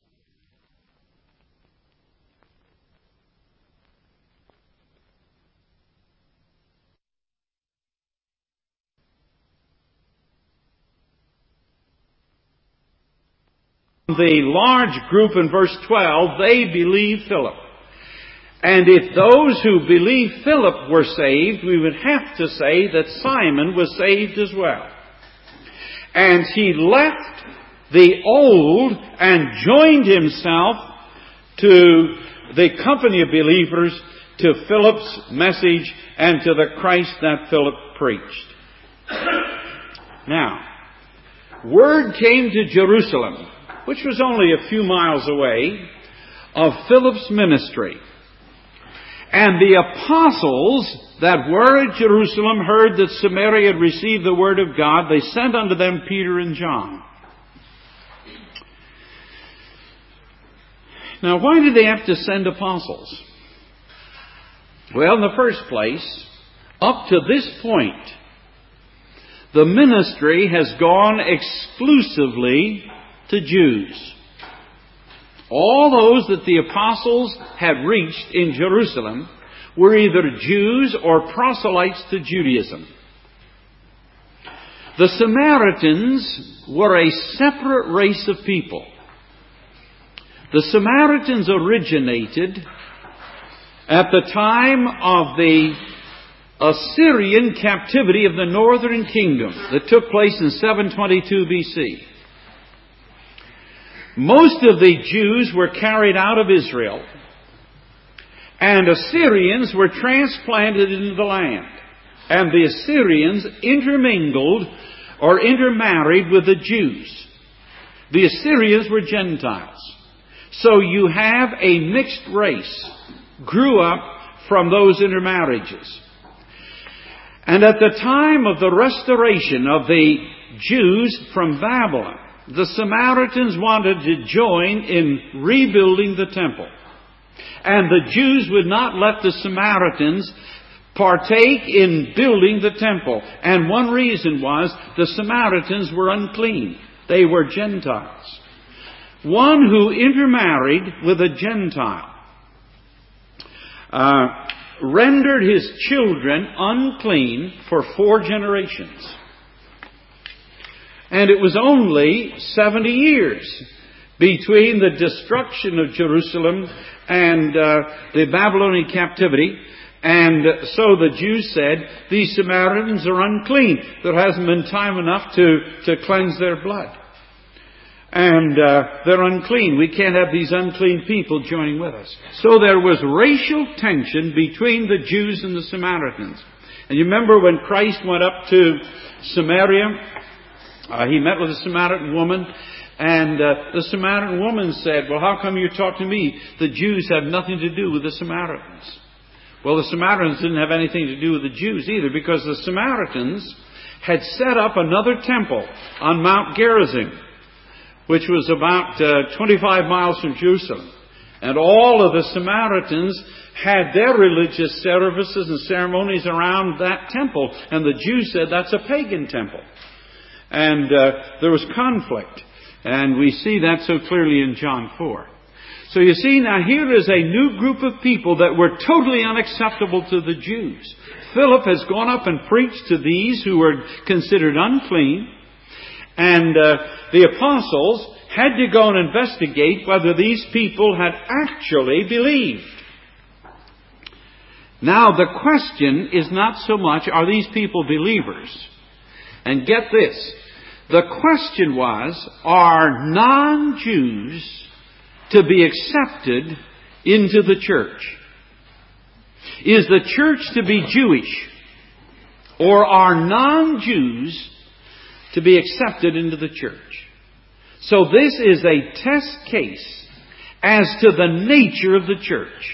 The large group in verse 12, they believed Philip. And if those who believed Philip were saved, we would have to say that Simon was saved as well. And he left the old and joined himself to the company of believers, to Philip's message and to the Christ that Philip preached. Now, word came to Jerusalem, which was only a few miles away, of Philip's ministry. And the apostles that were at Jerusalem heard that Samaria had received the word of God. They sent unto them Peter and John. Now, why did they have to send apostles? Well, in the first place, up to this point, the ministry has gone exclusively to Jews. All those that the apostles had reached in Jerusalem were either Jews or proselytes to Judaism. The Samaritans were a separate race of people. The Samaritans originated at the time of the Assyrian captivity of the northern kingdom that took place in 722 BC. Most of the Jews were carried out of Israel, and Assyrians were transplanted into the land. And the Assyrians intermingled or intermarried with the Jews. The Assyrians were Gentiles. So you have a mixed race, grew up from those intermarriages. And at the time of the restoration of the Jews from Babylon, the Samaritans wanted to join in rebuilding the temple. And the Jews would not let the Samaritans partake in building the temple. And one reason was the Samaritans were unclean. They were Gentiles. One who intermarried with a Gentile rendered his children unclean for 4 generations. And it was only 70 years between the destruction of Jerusalem and the Babylonian captivity. And so the Jews said, these Samaritans are unclean. There hasn't been time enough to cleanse their blood. And they're unclean. We can't have these unclean people joining with us. So there was racial tension between the Jews and the Samaritans. And you remember when Christ went up to Samaria, he met with a Samaritan woman. And the Samaritan woman said, well, how come you talk to me? The Jews have nothing to do with the Samaritans. Well, the Samaritans didn't have anything to do with the Jews either, because the Samaritans had set up another temple on Mount Gerizim, which was about 25 miles from Jerusalem. And all of the Samaritans had their religious services and ceremonies around that temple. And the Jews said that's a pagan temple. And there was conflict. And we see that so clearly in John 4. So you see, now here is a new group of people that were totally unacceptable to the Jews. Philip has gone up and preached to these who were considered unclean. And the apostles had to go and investigate whether these people had actually believed. Now the question is not so much, are these people believers? And get this. The question was, are non-Jews to be accepted into the church? Is the church to be Jewish? Or are non-Jews to be accepted into the church? So this is a test case as to the nature of the church.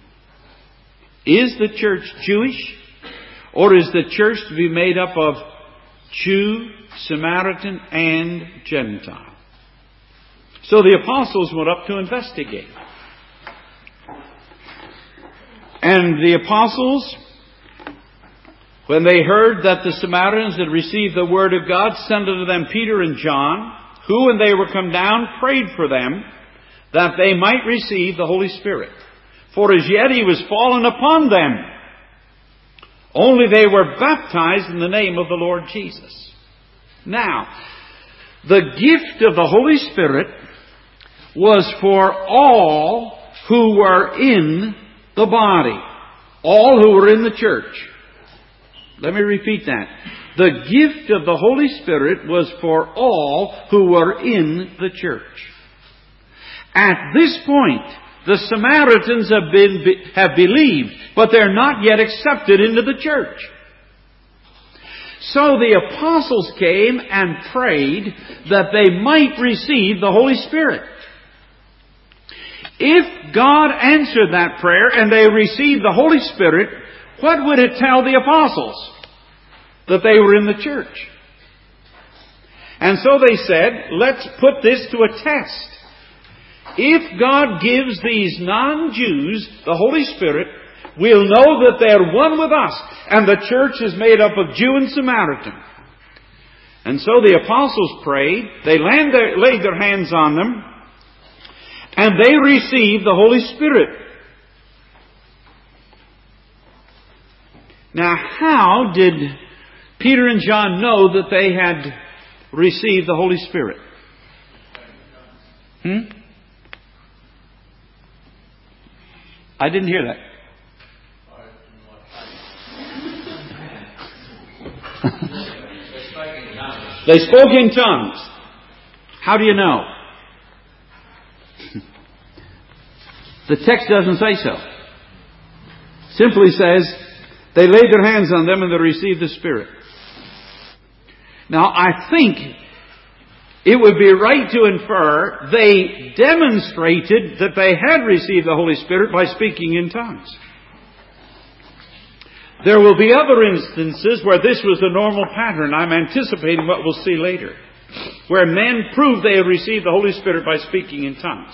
Is the church Jewish? Or is the church to be made up of Jew, Samaritan, and Gentile? So the apostles went up to investigate. And the apostles, when they heard that the Samaritans had received the word of God, sent unto them Peter and John, who, when they were come down, prayed for them, that they might receive the Holy Spirit. For as yet he was fallen upon them. Only they were baptized in the name of the Lord Jesus. Now, the gift of the Holy Spirit was for all who were in the body. All who were in the church. Let me repeat that. The gift of the Holy Spirit was for all who were in the church. At this point, the Samaritans have believed, but they're not yet accepted into the church. So the apostles came and prayed that they might receive the Holy Spirit. If God answered that prayer and they received the Holy Spirit, what would it tell the apostles? That they were in the church. And so they said, let's put this to a test. If God gives these non-Jews the Holy Spirit, we'll know that they're one with us, and the church is made up of Jew and Samaritan. And so the apostles prayed, they laid their hands on them, and they received the Holy Spirit. Now, how did Peter and John know that they had received the Holy Spirit? I didn't hear that. They spoke in tongues. How do you know? The text doesn't say so. Simply says, they laid their hands on them and they received the Spirit. Now, I think it would be right to infer they demonstrated that they had received the Holy Spirit by speaking in tongues. There will be other instances where this was the normal pattern. I'm anticipating what we'll see later, where men prove they have received the Holy Spirit by speaking in tongues.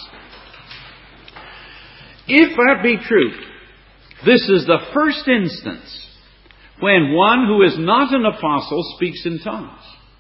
If that be true, this is the first instance when one who is not an apostle speaks in tongues.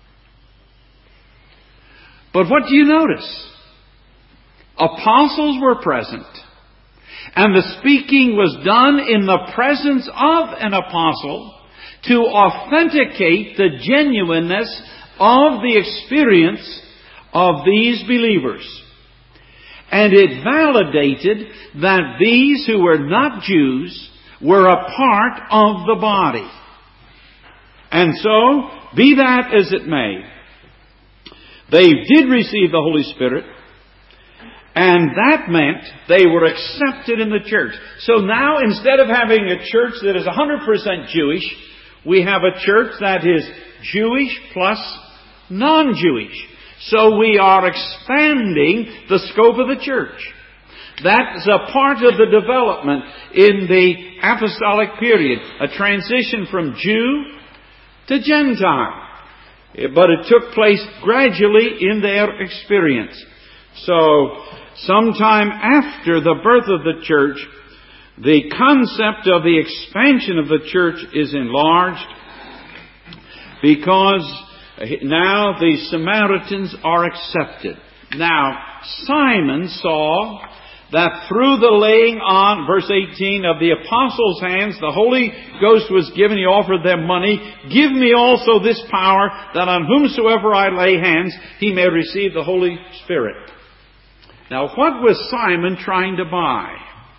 But what do you notice? Apostles were present, and the speaking was done in the presence of an apostle to authenticate the genuineness of the experience of these believers. And it validated that these who were not Jews were a part of the body. And so, be that as it may, they did receive the Holy Spirit, and that meant they were accepted in the church. So now, instead of having a church that is 100% Jewish, we have a church that is Jewish plus non-Jewish. So we are expanding the scope of the church. That's a part of the development in the apostolic period. A transition from Jew to Gentile. But it took place gradually in their experience. So, sometime after the birth of the church, the concept of the expansion of the church is enlarged, because now the Samaritans are accepted. Now, Simon saw that through the laying on, verse 18, of the apostles' hands, the Holy Ghost was given. He offered them money. Give me also this power, that on whomsoever I lay hands, he may receive the Holy Spirit. Now, what was Simon trying to buy?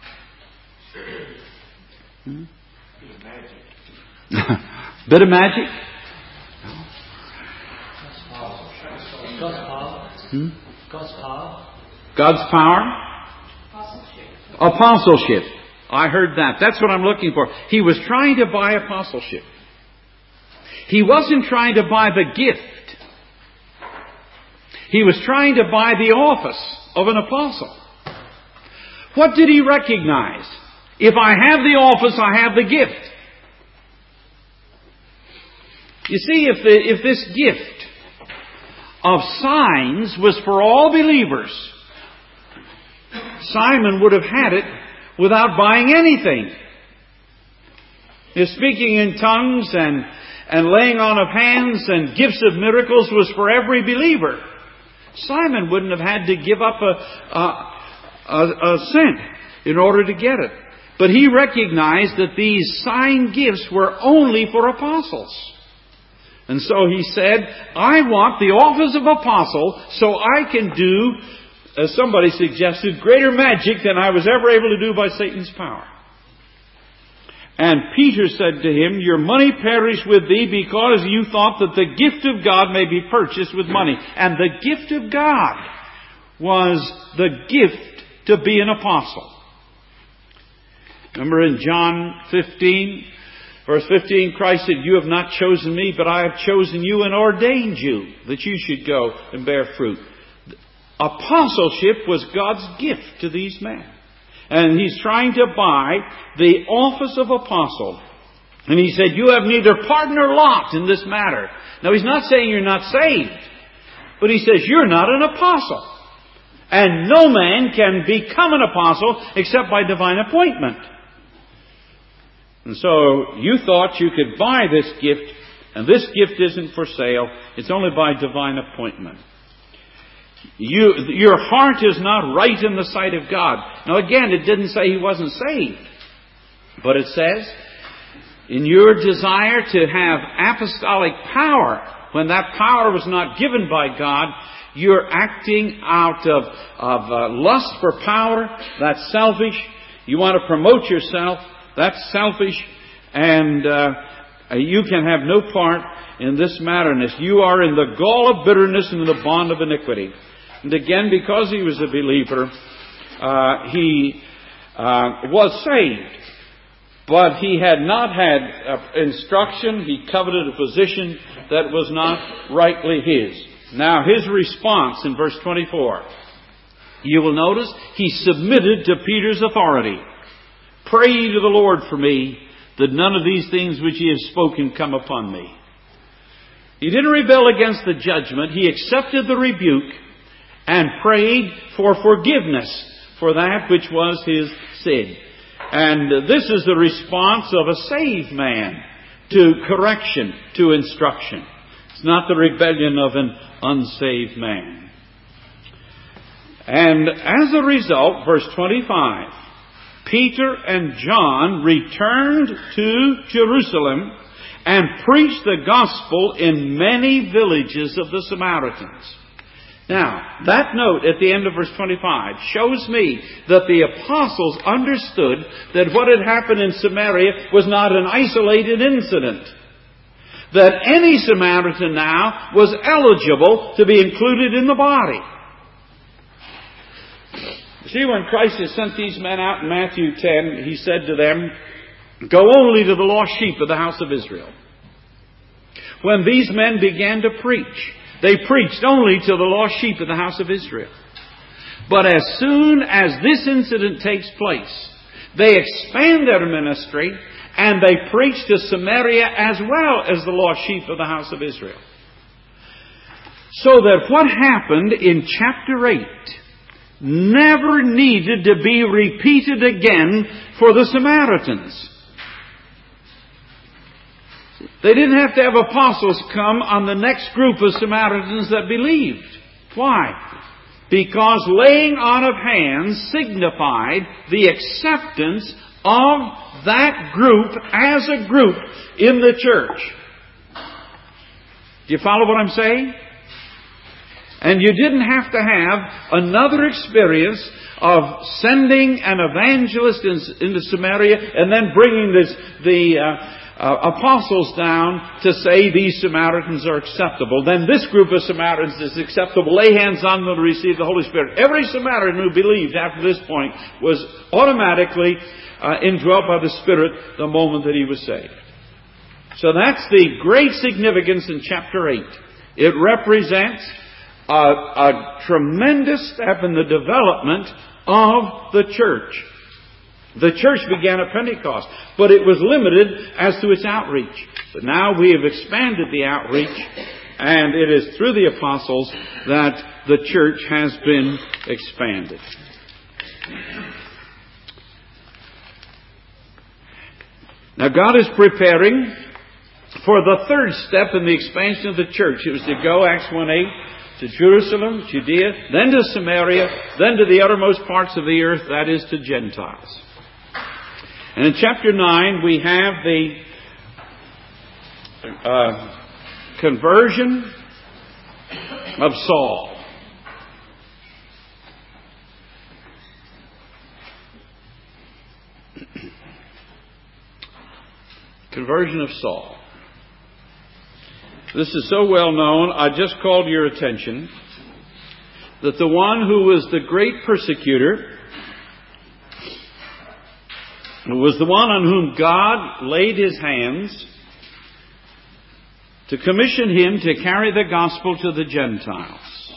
Bit of magic? God's power. God's power? Apostleship. I heard that. That's what I'm looking for. He was trying to buy apostleship. He wasn't trying to buy the gift. He was trying to buy the office of an apostle. What did he recognize? If I have the office, I have the gift. You see, if this gift of signs was for all believers, Simon would have had it without buying anything. If speaking in tongues and laying on of hands and gifts of miracles was for every believer, Simon wouldn't have had to give up a cent in order to get it. But he recognized that these sign gifts were only for apostles. And so he said, I want the office of apostle so I can do, as somebody suggested, greater magic than I was ever able to do by Satan's power. And Peter said to him, your money perish with thee, because you thought that the gift of God may be purchased with money. And the gift of God was the gift to be an apostle. Remember in John 15, verse 15, Christ said, you have not chosen me, but I have chosen you and ordained you that you should go and bear fruit. Apostleship was God's gift to these men. And he's trying to buy the office of apostle. And he said, you have neither part nor lot in this matter. Now he's not saying you're not saved, but he says you're not an apostle. And no man can become an apostle except by divine appointment. And so you thought you could buy this gift, and this gift isn't for sale. It's only by divine appointment. Your heart is not right in the sight of God. Now again, it didn't say he wasn't saved. But it says, in your desire to have apostolic power, when that power was not given by God, you're acting out of lust for power. That's selfish. You want to promote yourself. That's selfish. And you can have no part in this matterness. You are in the gall of bitterness and in the bond of iniquity. And again, because he was a believer, he was saved. But he had not had instruction. He coveted a position that was not rightly his. Now, his response in verse 24. You will notice he submitted to Peter's authority. Pray ye to the Lord for me, that none of these things which ye have spoken come upon me. He didn't rebel against the judgment. He accepted the rebuke and prayed for forgiveness for that which was his sin. And this is the response of a saved man to correction, to instruction. It's not the rebellion of an unsaved man. And as a result, verse 25, Peter and John returned to Jerusalem and preached the gospel in many villages of the Samaritans. Now, that note at the end of verse 25 shows me that the apostles understood that what had happened in Samaria was not an isolated incident. That any Samaritan now was eligible to be included in the body. See, when Christ had sent these men out in Matthew 10, He said to them, go only to the lost sheep of the house of Israel. When these men began to preach, they preached only to the lost sheep of the house of Israel. But as soon as this incident takes place, they expand their ministry and they preach to Samaria as well as the lost sheep of the house of Israel. So that what happened in chapter 8 never needed to be repeated again for the Samaritans. They didn't have to have apostles come on the next group of Samaritans that believed. Why? Because laying on of hands signified the acceptance of that group as a group in the church. Do you follow what I'm saying? And you didn't have to have another experience of sending an evangelist into Samaria and then bringing the apostles down to say these Samaritans are acceptable. Then this group of Samaritans is acceptable. Lay hands on them to receive the Holy Spirit. Every Samaritan who believed after this point was automatically indwelt by the Spirit the moment that he was saved. So that's the great significance in chapter 8. It represents a tremendous step in the development of the church. The church began at Pentecost, but it was limited as to its outreach. But now we have expanded the outreach, and it is through the apostles that the church has been expanded. Now God is preparing for the third step in the expansion of the church. It was to go, Acts 1:8, to Jerusalem, Judea, then to Samaria, then to the uttermost parts of the earth, that is, to Gentiles. And in chapter 9, we have the conversion of Saul. Conversion of Saul. This is so well known, I just called your attention that the one who was the great persecutor, who was the one on whom God laid His hands to commission him to carry the gospel to the Gentiles.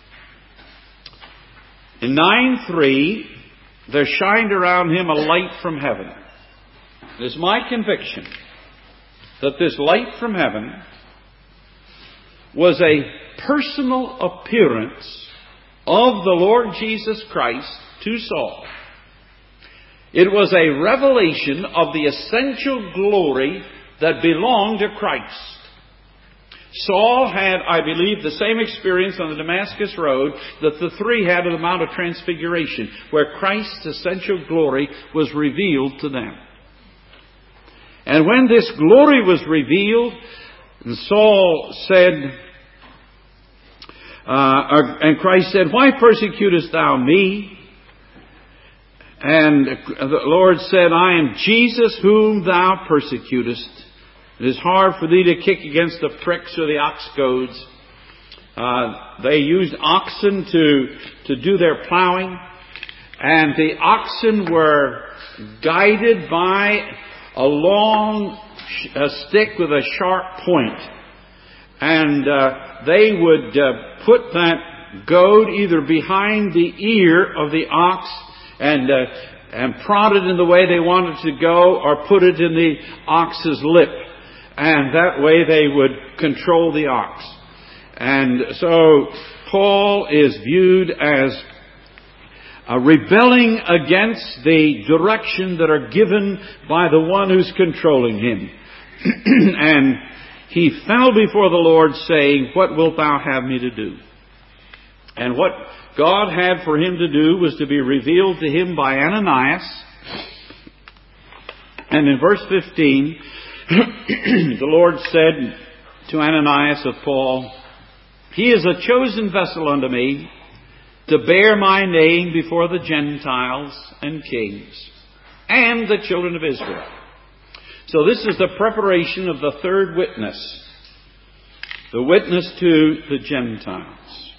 In 9:3, there shined around him a light from heaven. It is my conviction that this light from heaven was a personal appearance of the Lord Jesus Christ to Saul. It was a revelation of the essential glory that belonged to Christ. Saul had, I believe, the same experience on the Damascus Road that the three had at the Mount of Transfiguration, where Christ's essential glory was revealed to them. And when this glory was revealed, and Saul said, and Christ said, why persecutest thou me? And the Lord said, I am Jesus whom thou persecutest. It is hard for thee to kick against the pricks or the ox goads. They used oxen to do their plowing. And the oxen were guided by a long stick with a sharp point. And they would put that goad either behind the ear of the ox and prod it in the way they wanted to go, or put it in the ox's lip. And that way they would control the ox. And so Paul is viewed as rebelling against the direction that are given by the one who's controlling him. And he fell before the Lord, saying, "What wilt thou have me to do?" And what God had for him to do was to be revealed to him by Ananias. And in verse 15, the Lord said to Ananias of Paul, "He is a chosen vessel unto me, to bear my name before the Gentiles and kings, and the children of Israel." So this is the preparation of the third witness, the witness to the Gentiles.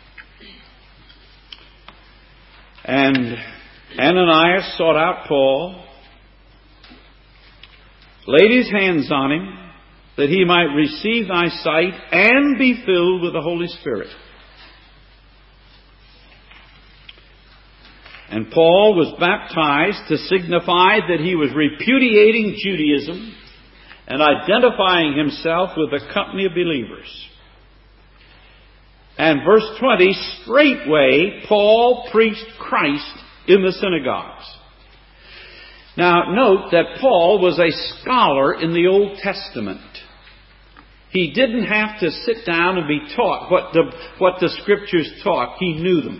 And Ananias sought out Paul, laid his hands on him, that he might receive thy sight and be filled with the Holy Spirit. And Paul was baptized to signify that he was repudiating Judaism and identifying himself with the company of believers. And verse 20, straightway Paul preached Christ in the synagogues. Now note that Paul was a scholar in the Old Testament. He didn't have to sit down and be taught what the Scriptures taught. He knew them.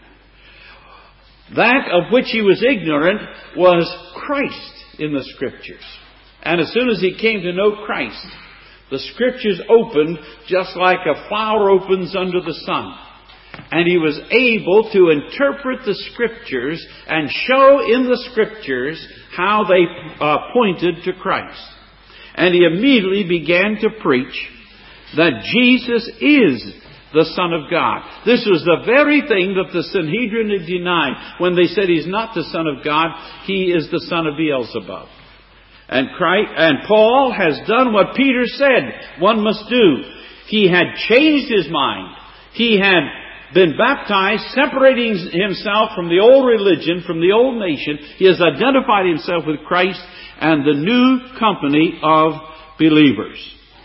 That of which he was ignorant was Christ in the Scriptures. And as soon as he came to know Christ, the Scriptures opened just like a flower opens under the sun. And he was able to interpret the Scriptures and show in the Scriptures how they pointed to Christ. And he immediately began to preach that Jesus is the Son of God. This was the very thing that the Sanhedrin had denied when they said he's not the Son of God, he is the son of Beelzebub. And Paul has done what Peter said one must do. He had changed his mind. He had been baptized, separating himself from the old religion, from the old nation. He has identified himself with Christ and the new company of believers.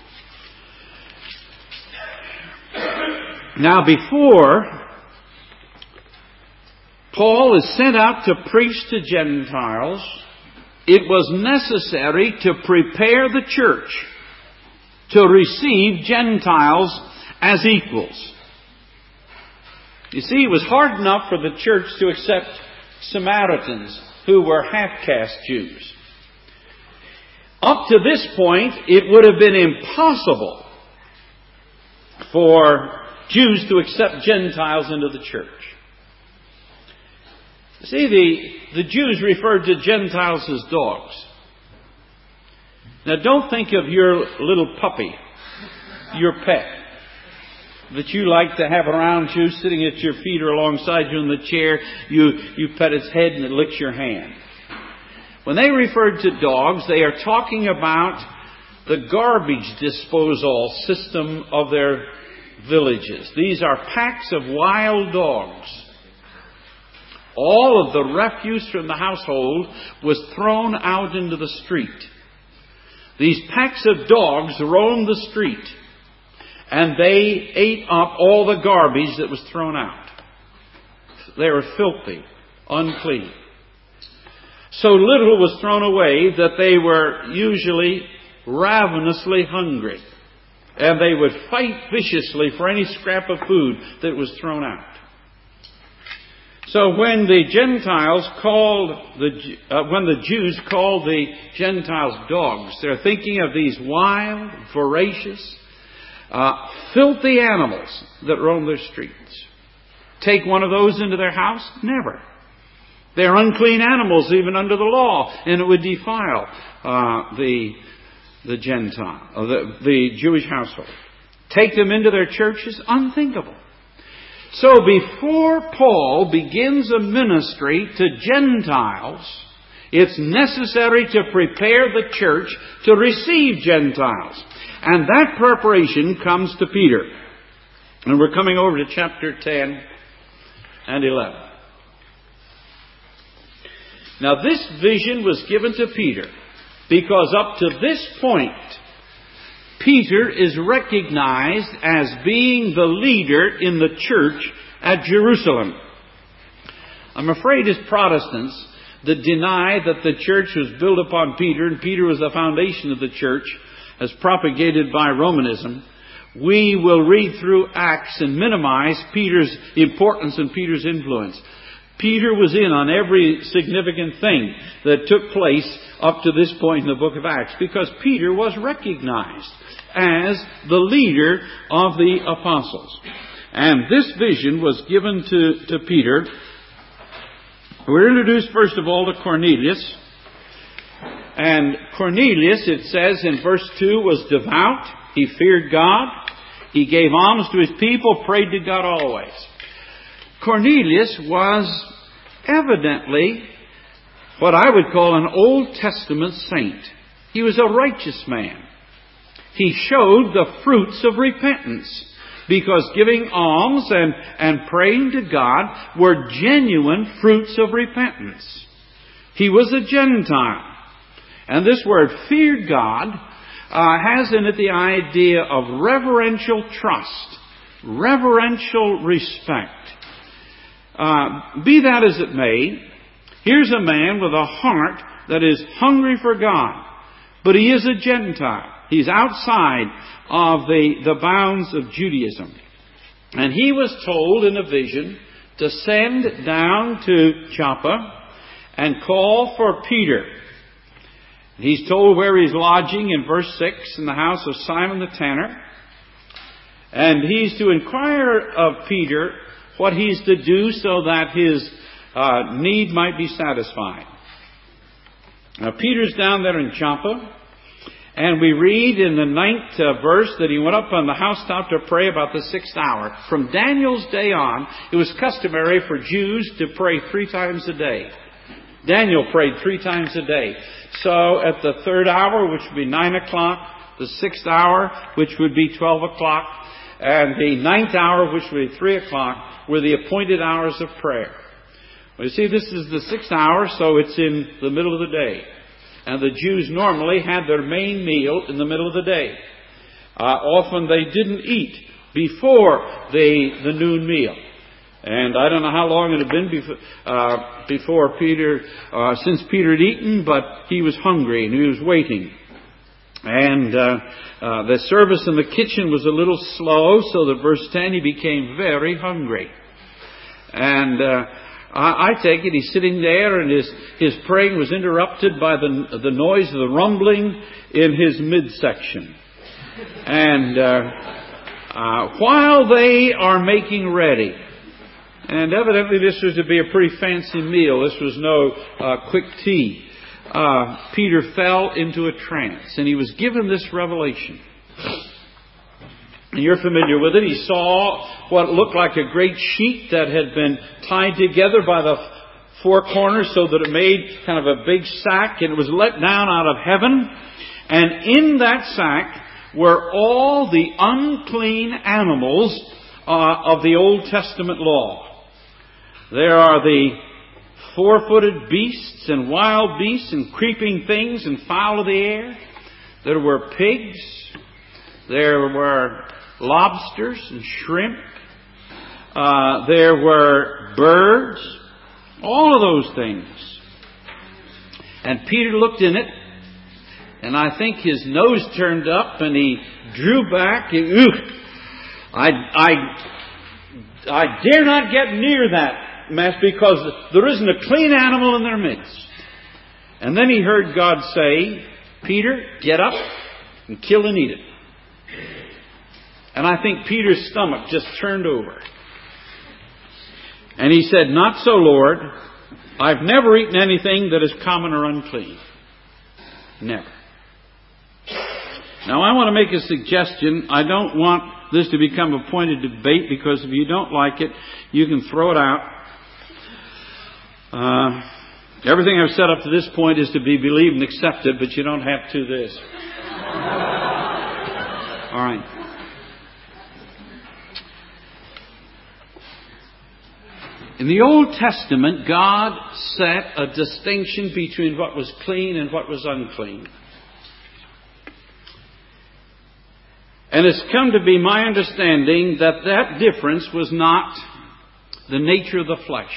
Now, before Paul is sent out to preach to Gentiles, it was necessary to prepare the church to receive Gentiles as equals. You see, it was hard enough for the church to accept Samaritans who were half-caste Jews. Up to this point, it would have been impossible for Jews to accept Gentiles into the church. See, the Jews referred to Gentiles as dogs. Now, don't think of your little puppy, your pet, that you like to have around you, sitting at your feet or alongside you in the chair. You pet its head and it licks your hand. When they referred to dogs, they are talking about the garbage disposal system of their villages. These are packs of wild dogs. All of the refuse from the household was thrown out into the street. These packs of dogs roamed the street, and they ate up all the garbage that was thrown out. They were filthy, unclean. So little was thrown away that they were usually ravenously hungry. And they would fight viciously for any scrap of food that was thrown out. So when the Jews called the Gentiles dogs, they're thinking of these wild, voracious, filthy animals that roam their streets. Take one of those into their house? Never. They're unclean animals even under the law, and it would defile the Gentile, or the Jewish household. Take them into their churches? Unthinkable. So before Paul begins a ministry to Gentiles, it's necessary to prepare the church to receive Gentiles. And that preparation comes to Peter. And we're coming over to chapter 10 and 11. Now this vision was given to Peter because up to this point, Peter is recognized as being the leader in the church at Jerusalem. I'm afraid as Protestants that deny that the church was built upon Peter and Peter was the foundation of the church as propagated by Romanism, we will read through Acts and minimize Peter's importance and Peter's influence. Peter was in on every significant thing that took place up to this point in the book of Acts because Peter was recognized as the leader of the apostles. And this vision was given to Peter. We're introduced first of all to Cornelius. And Cornelius, it says in verse 2, was devout. He feared God. He gave alms to his people, prayed to God always. Cornelius was evidently what I would call an Old Testament saint. He was a righteous man. He showed the fruits of repentance because giving alms and praying to God were genuine fruits of repentance. He was a Gentile. And this word, feared God, has in it the idea of reverential trust, reverential respect. Be that as it may, here's a man with a heart that is hungry for God, but he is a Gentile. He's outside of the bounds of Judaism. And he was told in a vision to send down to Joppa and call for Peter. He's told where he's lodging in verse 6 in the house of Simon the tanner. And he's to inquire of Peter what he's to do so that his need might be satisfied. Now Peter's down there in Joppa. And we read in the 9th verse that he went up on the housetop to pray about the 6th hour. From Daniel's day on, it was customary for Jews to pray 3 times a day. Daniel prayed 3 times a day. So at the 3rd hour, which would be 9 o'clock, the 6th hour, which would be 12 o'clock, and the 9th hour, which would be 3 o'clock, were the appointed hours of prayer. Well, you see, this is the 6th hour, so it's in the middle of the day. And the Jews normally had their main meal in the middle of the day. Often they didn't eat before the noon meal. And I don't know how long it had been before Peter, since Peter had eaten, but he was hungry and he was waiting. And the service in the kitchen was a little slow, so that verse 10, he became very hungry. And I take it he's sitting there and his praying was interrupted by the noise of the rumbling in his midsection. And while they are making ready, and evidently this was to be a pretty fancy meal, this was no quick tea, Peter fell into a trance and he was given this revelation. And you're familiar with it. He saw what looked like a great sheet that had been tied together by the 4 corners so that it made kind of a big sack, and it was let down out of heaven. And in that sack were all the unclean animals of the Old Testament law. There are the 4-footed beasts and wild beasts and creeping things and fowl of the air. There were pigs. There were lobsters and shrimp. There were birds. All of those things. And Peter looked in it, and I think his nose turned up, and he drew back. I dare not get near that mess because there isn't a clean animal in their midst. And then he heard God say, Peter, get up and kill and eat it. And I think Peter's stomach just turned over. And he said, not so, Lord. I've never eaten anything that is common or unclean. Never. Now I want to make a suggestion. I don't want this to become a point of debate because if you don't like it, you can throw it out. Everything I've said up to this point is to be believed and accepted, but you don't have to this. All right. In the Old Testament, God set a distinction between what was clean and what was unclean. And it's come to be my understanding that that difference was not the nature of the flesh.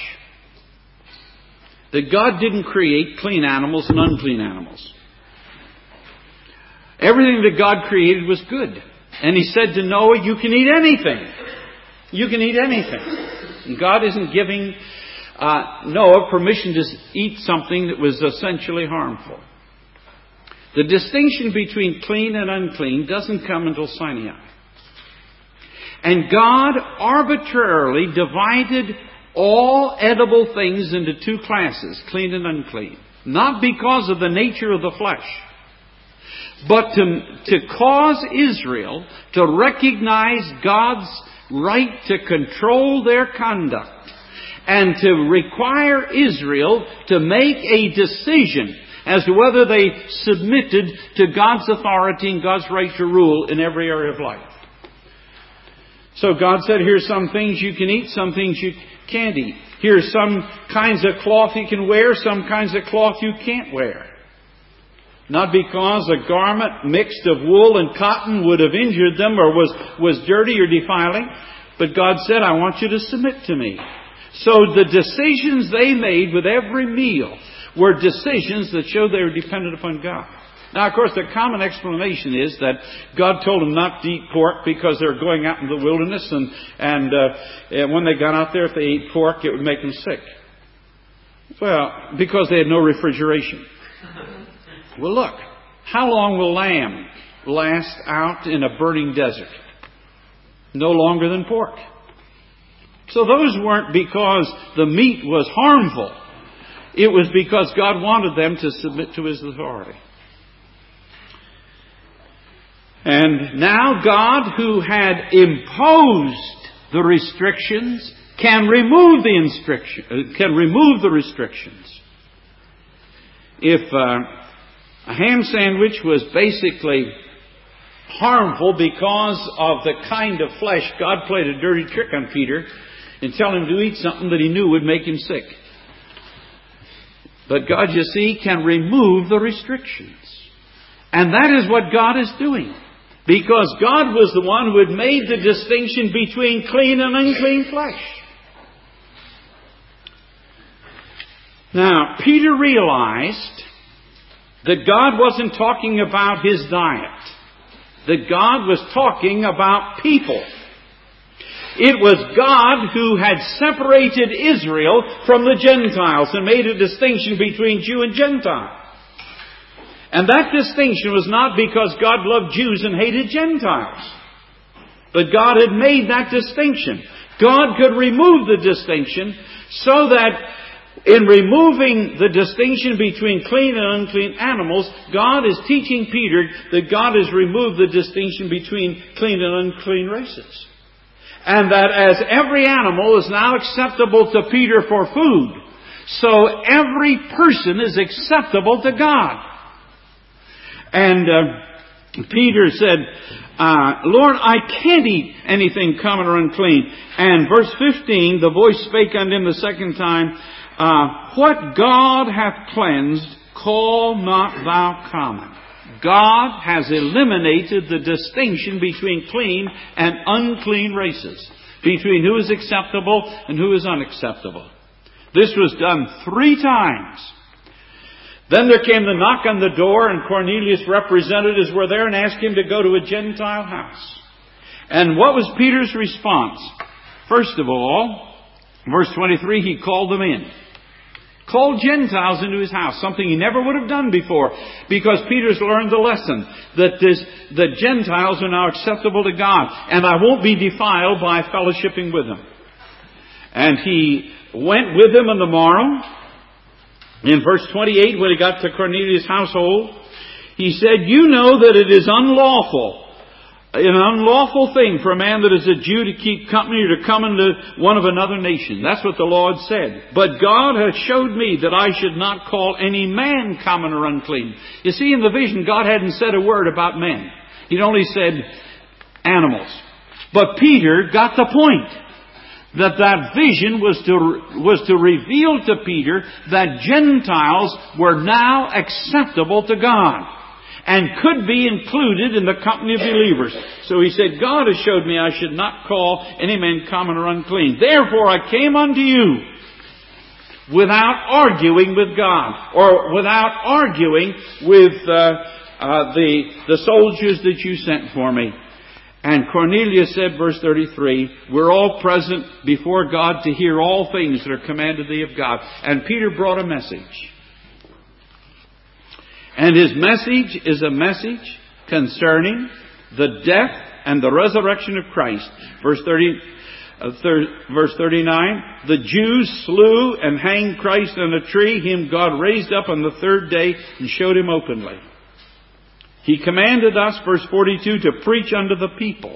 That God didn't create clean animals and unclean animals. Everything that God created was good. And He said to Noah, you can eat anything. You can eat anything. And God isn't giving Noah permission to eat something that was essentially harmful. The distinction between clean and unclean doesn't come until Sinai. And God arbitrarily divided all edible things into two classes, clean and unclean. Not because of the nature of the flesh, but to cause Israel to recognize God's right to control their conduct and to require Israel to make a decision as to whether they submitted to God's authority and God's right to rule in every area of life. So God said, here's some things you can eat, some things you can't eat. Here's some kinds of cloth you can wear, some kinds of cloth you can't wear. Not because a garment mixed of wool and cotton would have injured them or was dirty or defiling. But God said, I want you to submit to me. So the decisions they made with every meal were decisions that showed they were dependent upon God. Now, of course, the common explanation is that God told them not to eat pork because they were going out in the wilderness and when they got out there, if they ate pork, it would make them sick. Well, because they had no refrigeration. Well, look, how long will lamb last out in a burning desert? No longer than pork. So those weren't because the meat was harmful. It was because God wanted them to submit to His authority. And now God, who had imposed the restrictions, can remove the restrictions. If a ham sandwich was basically harmful because of the kind of flesh, God played a dirty trick on Peter and tell him to eat something that he knew would make him sick. But God, you see, can remove the restrictions. And that is what God is doing. Because God was the one who had made the distinction between clean and unclean flesh. Now, Peter realized that God wasn't talking about his diet. That God was talking about people. It was God who had separated Israel from the Gentiles and made a distinction between Jew and Gentile. And that distinction was not because God loved Jews and hated Gentiles. But God had made that distinction. God could remove the distinction so that in removing the distinction between clean and unclean animals, God is teaching Peter that God has removed the distinction between clean and unclean races. And that as every animal is now acceptable to Peter for food, so every person is acceptable to God. And Peter said, Lord, I can't eat anything common or unclean. And verse 15, the voice spake unto him the second time, what God hath cleansed, call not thou common. God has eliminated the distinction between clean and unclean races, between who is acceptable and who is unacceptable. This was done 3 times. Then there came the knock on the door, and Cornelius' representatives were there and asked him to go to a Gentile house. And what was Peter's response? First of all, verse 23, he called them in. Called Gentiles into his house, something he never would have done before, because Peter's learned the lesson that the Gentiles are now acceptable to God, and I won't be defiled by fellowshipping with them. And he went with them on the morrow. In verse 28, when he got to Cornelius' household, he said, you know that it is an unlawful thing for a man that is a Jew to keep company or to come into one of another nation. That's what the Lord said. But God hath showed me that I should not call any man common or unclean. You see, in the vision, God hadn't said a word about men. He'd only said animals. But Peter got the point. That vision was to reveal to Peter that Gentiles were now acceptable to God and could be included in the company of believers. So he said, God has showed me I should not call any man common or unclean. Therefore I came unto you without arguing with God, or without arguing with the soldiers that you sent for me. And Cornelius said, verse 33, we're all present before God to hear all things that are commanded thee of God. And Peter brought a message. And his message is a message concerning the death and the resurrection of Christ. Verse 39, the Jews slew and hanged Christ on a tree. Him God raised up on the third day and showed him openly. He commanded us, verse 42, to preach unto the people.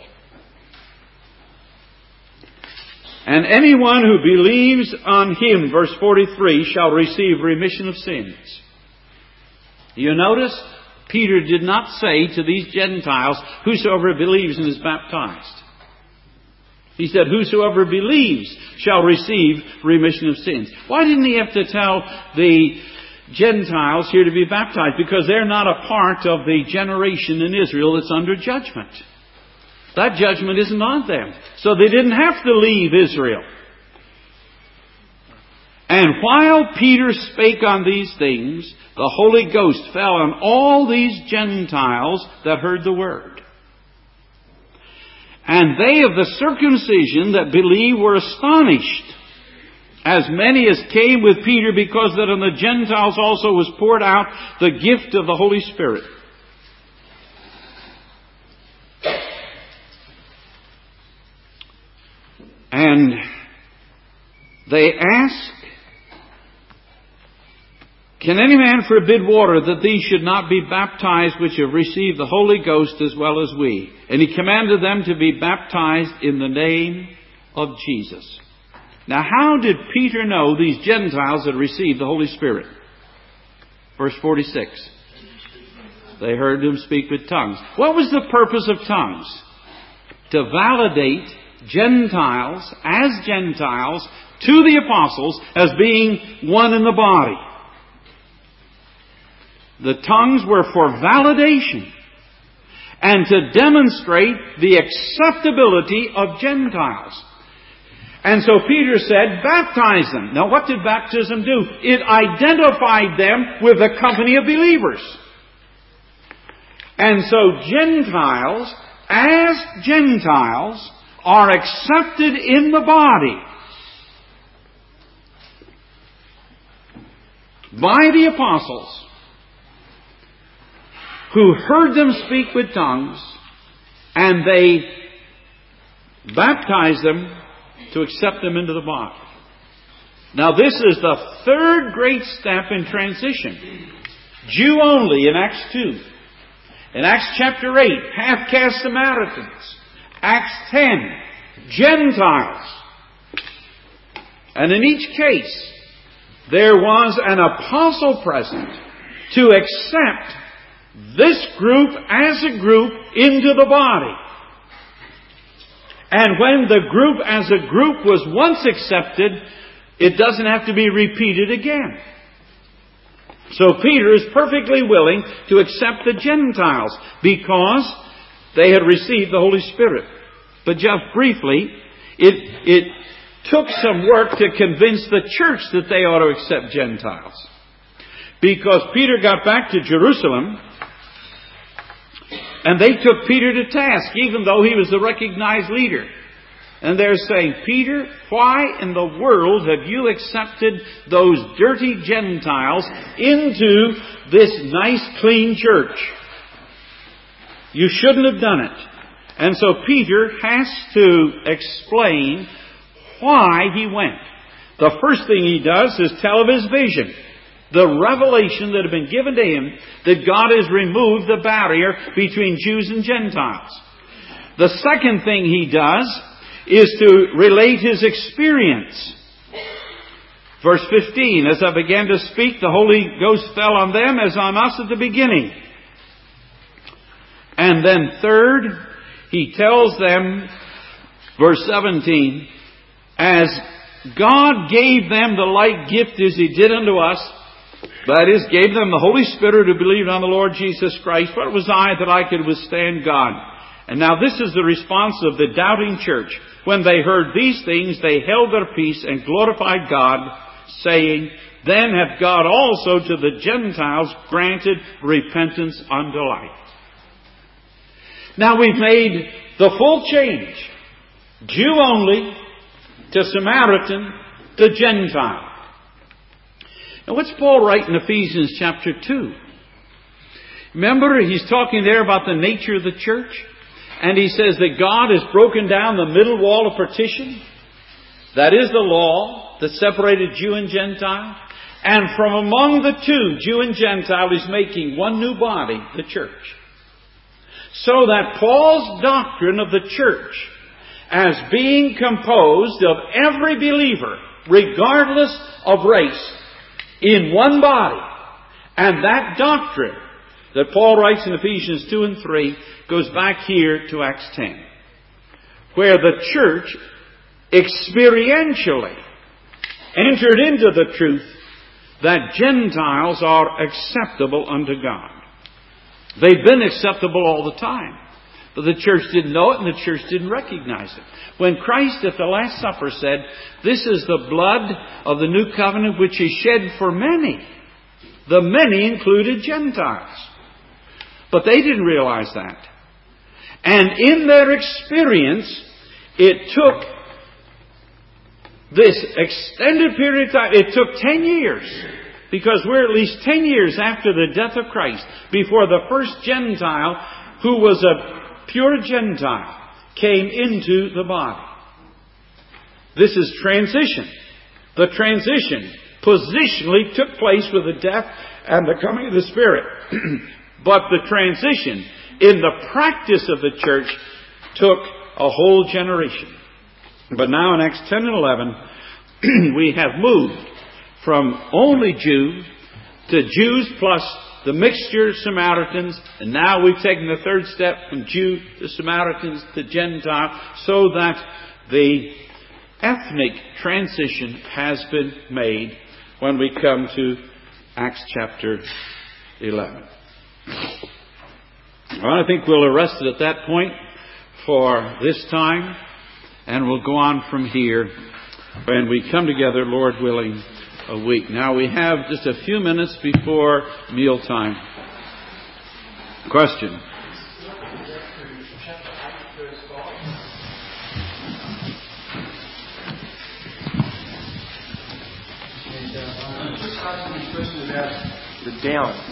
And anyone who believes on him, verse 43, shall receive remission of sins. You notice, Peter did not say to these Gentiles, whosoever believes and is baptized. He said, whosoever believes shall receive remission of sins. Why didn't he have to tell the Gentiles here to be baptized? Because they're not a part of the generation in Israel that's under judgment. That judgment isn't on them. So they didn't have to leave Israel. And while Peter spake on these things, the Holy Ghost fell on all these Gentiles that heard the word. And they of the circumcision that believed were astonished, as many as came with Peter, because that on the Gentiles also was poured out the gift of the Holy Spirit. And they asked, can any man forbid water that these should not be baptized which have received the Holy Ghost as well as we? And he commanded them to be baptized in the name of Jesus. Now, how did Peter know these Gentiles had received the Holy Spirit? Verse 46. They heard them speak with tongues. What was the purpose of tongues? To validate Gentiles as Gentiles to the apostles as being one in the body. The tongues were for validation and to demonstrate the acceptability of Gentiles. And so Peter said, baptize them. Now what did baptism do? It identified them with the company of believers. And so Gentiles, as Gentiles, are accepted in the body by the apostles, who heard them speak with tongues, and they baptized them to accept them into the body. Now this is the third great step in transition. Jew only in Acts 2. In Acts chapter 8, half-caste Samaritans. Acts 10, Gentiles. And in each case, there was an apostle present to accept this group as a group into the body. And when the group as a group was once accepted, it doesn't have to be repeated again. So Peter is perfectly willing to accept the Gentiles because they had received the Holy Spirit. But just briefly, it took some work to convince the church that they ought to accept Gentiles. Because Peter got back to Jerusalem, and they took Peter to task, even though he was the recognized leader. And they're saying, Peter, why in the world have you accepted those dirty Gentiles into this nice, clean church? You shouldn't have done it. And so Peter has to explain why he went. The first thing he does is tell of his vision. The revelation that had been given to him that God has removed the barrier between Jews and Gentiles. The second thing he does is to relate his experience. Verse 15, as I began to speak, the Holy Ghost fell on them as on us at the beginning. And then third, he tells them, verse 17, as God gave them the like gift as He did unto us, that is, gave them the Holy Spirit who believed on the Lord Jesus Christ, what was I that I could withstand God? And now this is the response of the doubting church. When they heard these things, they held their peace and glorified God, saying, then hath God also to the Gentiles granted repentance unto life. Now we've made the full change. Jew only to Samaritan to Gentile. Now what's Paul write in Ephesians chapter 2? Remember, he's talking there about the nature of the church. And he says that God has broken down the middle wall of partition. That is the law that separated Jew and Gentile. And from among the two, Jew and Gentile, He's making one new body, the church. So that Paul's doctrine of the church, as being composed of every believer, regardless of race, in one body, and that doctrine that Paul writes in Ephesians 2 and 3 goes back here to Acts 10, where the church experientially entered into the truth that Gentiles are acceptable unto God. They've been acceptable all the time, but the church didn't know it and the church didn't recognize it. When Christ at the Last Supper said, this is the blood of the new covenant which is shed for many, the many included Gentiles. But they didn't realize that. And in their experience, it took this extended period of time. It took 10 years, because we're at least 10 years after the death of Christ, before the first Gentile, who was a pure Gentile, came into the body. This is transition. The transition positionally took place with the death and the coming of the Spirit. But the transition in the practice of the church took a whole generation. But now in Acts 10 and 11, we have moved from only Jew to Jews plus the mixture of Samaritans, and now we've taken the third step from Jew to Samaritans to Gentile, so that the ethnic transition has been made when we come to Acts chapter 11. Well, I think we'll arrest it at that point for this time, and we'll go on from here when we come together, Lord willing, a week. Now we have just a few minutes before mealtime. Question? Just asking a question about the down.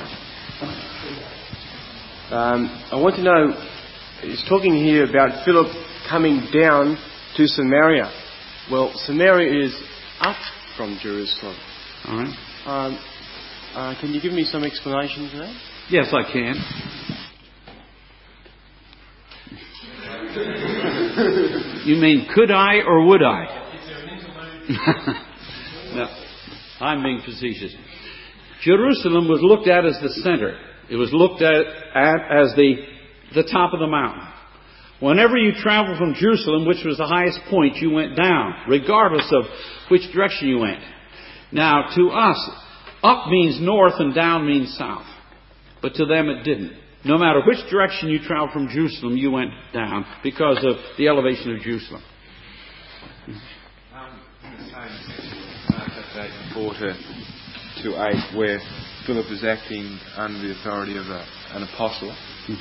I want to know, it's talking here about Philip coming down to Samaria. Well, Samaria is up from Jerusalem. All right. Can you give me some explanation to that? Yes, I can. You mean, could I or would I? No, I'm being facetious. Jerusalem was looked at as the center. It was looked at as the top of the mountain. Whenever you traveled from Jerusalem, which was the highest point, you went down, regardless of which direction you went. Now, to us, up means north and down means south. But to them it didn't. No matter which direction you traveled from Jerusalem, you went down because of the elevation of Jerusalem. In the same section, chapter 4 to 8, where Philip is acting under the authority of an apostle,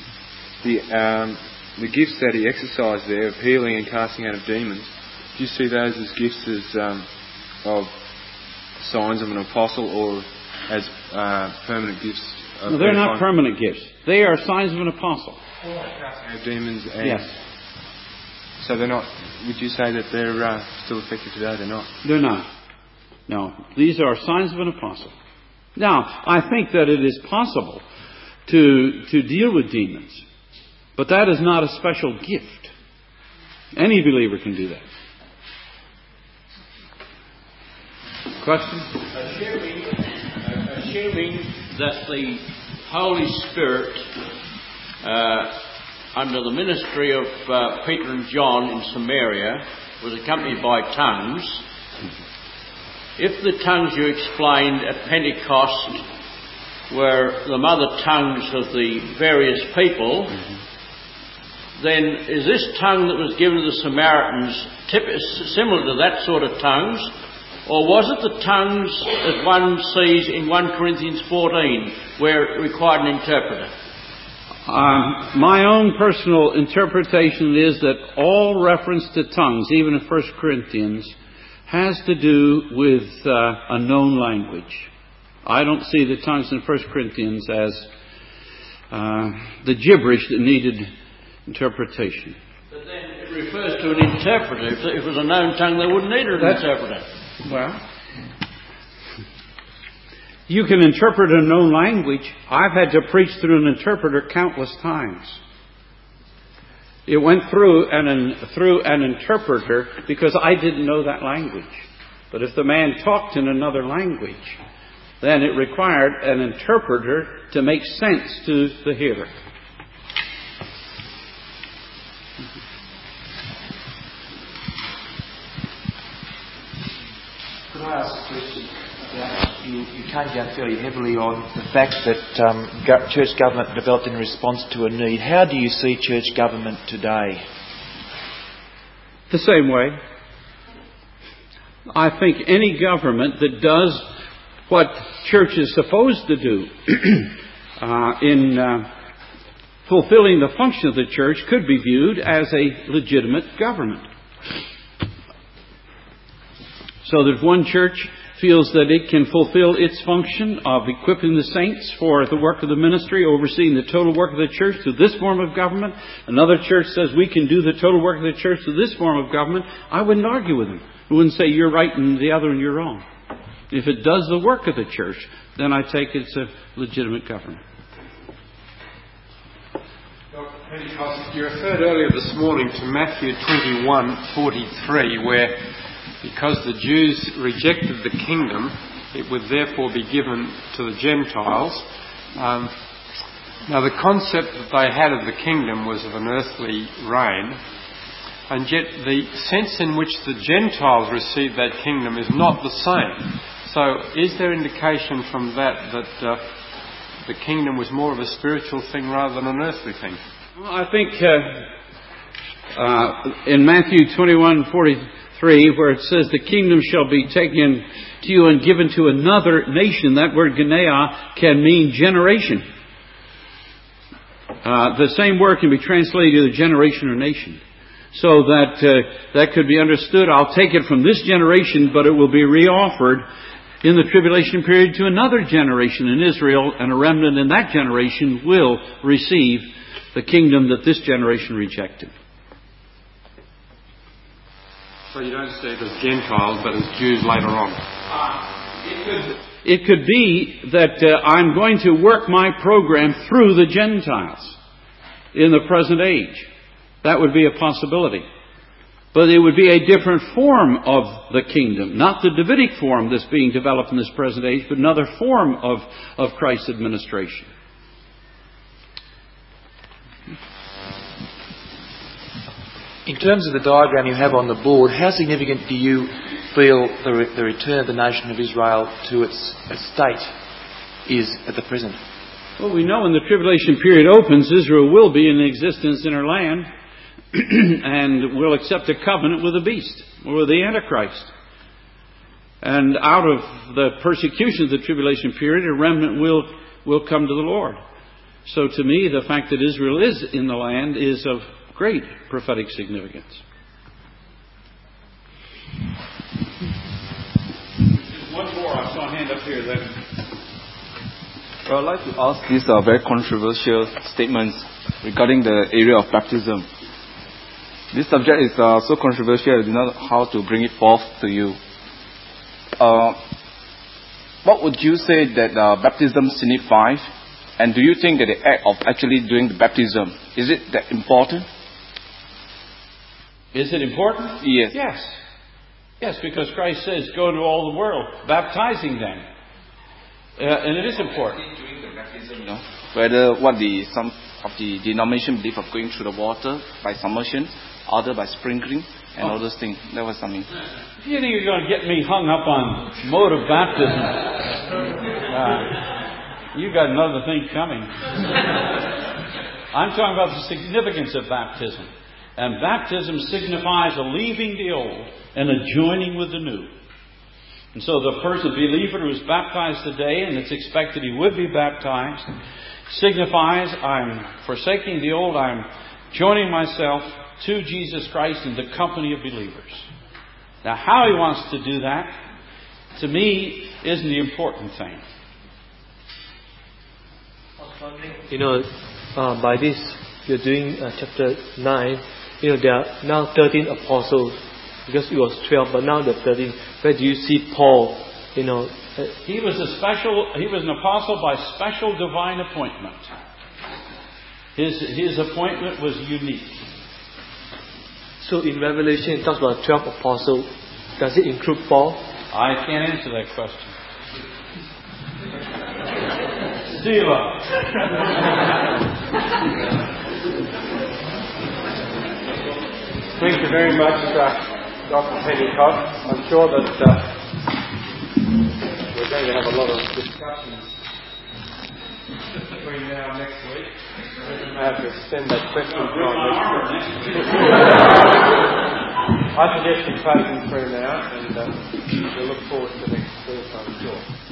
the gifts that he exercised there, of healing and casting out of demons, do you see those as gifts of signs of an apostle, or as permanent gifts? No, they're not permanent gifts. They are signs of an apostle. Casting out demons. And yes. So they're not. Would you say that they're still effective today? They're not. They're not. No, these are signs of an apostle. Now, I think that it is possible to deal with demons, but that is not a special gift. Any believer can do that. Question? Assuming that the Holy Spirit under the ministry of Peter and John in Samaria was accompanied by tongues, if the tongues you explained at Pentecost were the mother tongues of the various people, then is this tongue that was given to the Samaritans similar to that sort of tongues, or was it the tongues that one sees in 1 Corinthians 14 where it required an interpreter? My own personal interpretation is that all reference to tongues, even in 1 Corinthians, has to do with a known language. I don't see the tongues in 1 Corinthians as the gibberish that needed interpretation. But then it refers to an interpreter. If it was a known tongue, they wouldn't need an interpreter. Well, you can interpret a known language. I've had to preach through an interpreter countless times. It went through an interpreter because I didn't know that language. But if the man talked in another language, then it required an interpreter to make sense to the hearer. Could I ask a question? You came down fairly heavily on the fact that church government developed in response to a need. How do you see church government today? The same way. I think any government that does what church is supposed to do in fulfilling the function of the church could be viewed as a legitimate government. So that if one church feels that it can fulfill its function of equipping the saints for the work of the ministry, overseeing the total work of the church through this form of government, another church says we can do the total work of the church through this form of government, I wouldn't argue with them. I wouldn't say you're right and the other and you're wrong. If it does the work of the church, then I take it's a legitimate government. Dr. Pentecost, you referred earlier this morning to Matthew 21:43, where because the Jews rejected the kingdom, it would therefore be given to the Gentiles. Now the concept that they had of the kingdom was of an earthly reign, and yet the sense in which the Gentiles received that kingdom is not the same. So is there indication from that the kingdom was more of a spiritual thing rather than an earthly thing? Well, I think in Matthew 21:43, where it says, the kingdom shall be taken to you and given to another nation, that word genea can mean generation. The same word can be translated either generation or nation. So that could be understood, I'll take it from this generation, but it will be reoffered in the tribulation period to another generation in Israel, and a remnant in that generation will receive the kingdom that this generation rejected. So you don't see it as Gentiles, but as Jews later on? It could be that I'm going to work my program through the Gentiles in the present age. That would be a possibility. But it would be a different form of the kingdom. Not the Davidic form that's being developed in this present age, but another form of Christ's administration. In terms of the diagram you have on the board, how significant do you feel the return of the nation of Israel to its state is at the present? Well, we know when the tribulation period opens, Israel will be in existence in her land and will accept a covenant with the beast or with the Antichrist. And out of the persecution of the tribulation period, a remnant will come to the Lord. So to me, the fact that Israel is in the land is of great prophetic significance. One more. I saw a hand up here. Well, I'd like to ask these very controversial statements regarding the area of baptism. This subject is so controversial, I do not know how to bring it forth to you. What would you say that baptism signifies? And do you think that the act of actually doing the baptism, is it that important? Is it important? Yes. Yes, because Christ says, go into all the world, baptizing them. And it is important. Doing the baptism, whether what some of the denomination belief of going through the water by submersion, other by sprinkling, and all those things. That was something. You think you're going to get me hung up on mode of baptism? You got another thing coming. I'm talking about the significance of baptism. And baptism signifies a leaving the old and a joining with the new. And so the believer who is baptized today, and it's expected he would be baptized, signifies I'm forsaking the old, I'm joining myself to Jesus Christ in the company of believers. Now, how he wants to do that, to me, isn't the important thing. By this, you're doing chapter 9. There are now 13 apostles, because it was 12, but now there are 13. Where do you see Paul? He was an apostle by special divine appointment. His appointment was unique. So in Revelation it talks about 12 apostles. Does it include Paul? I can't answer that question. Stila. Thank you very much, Dr. Pentecost. I'm sure that we're going to have a lot of discussions between now and next week. I have to extend that question for next week. I suggest we close through now, and we'll look forward to next Thursday, I'm sure.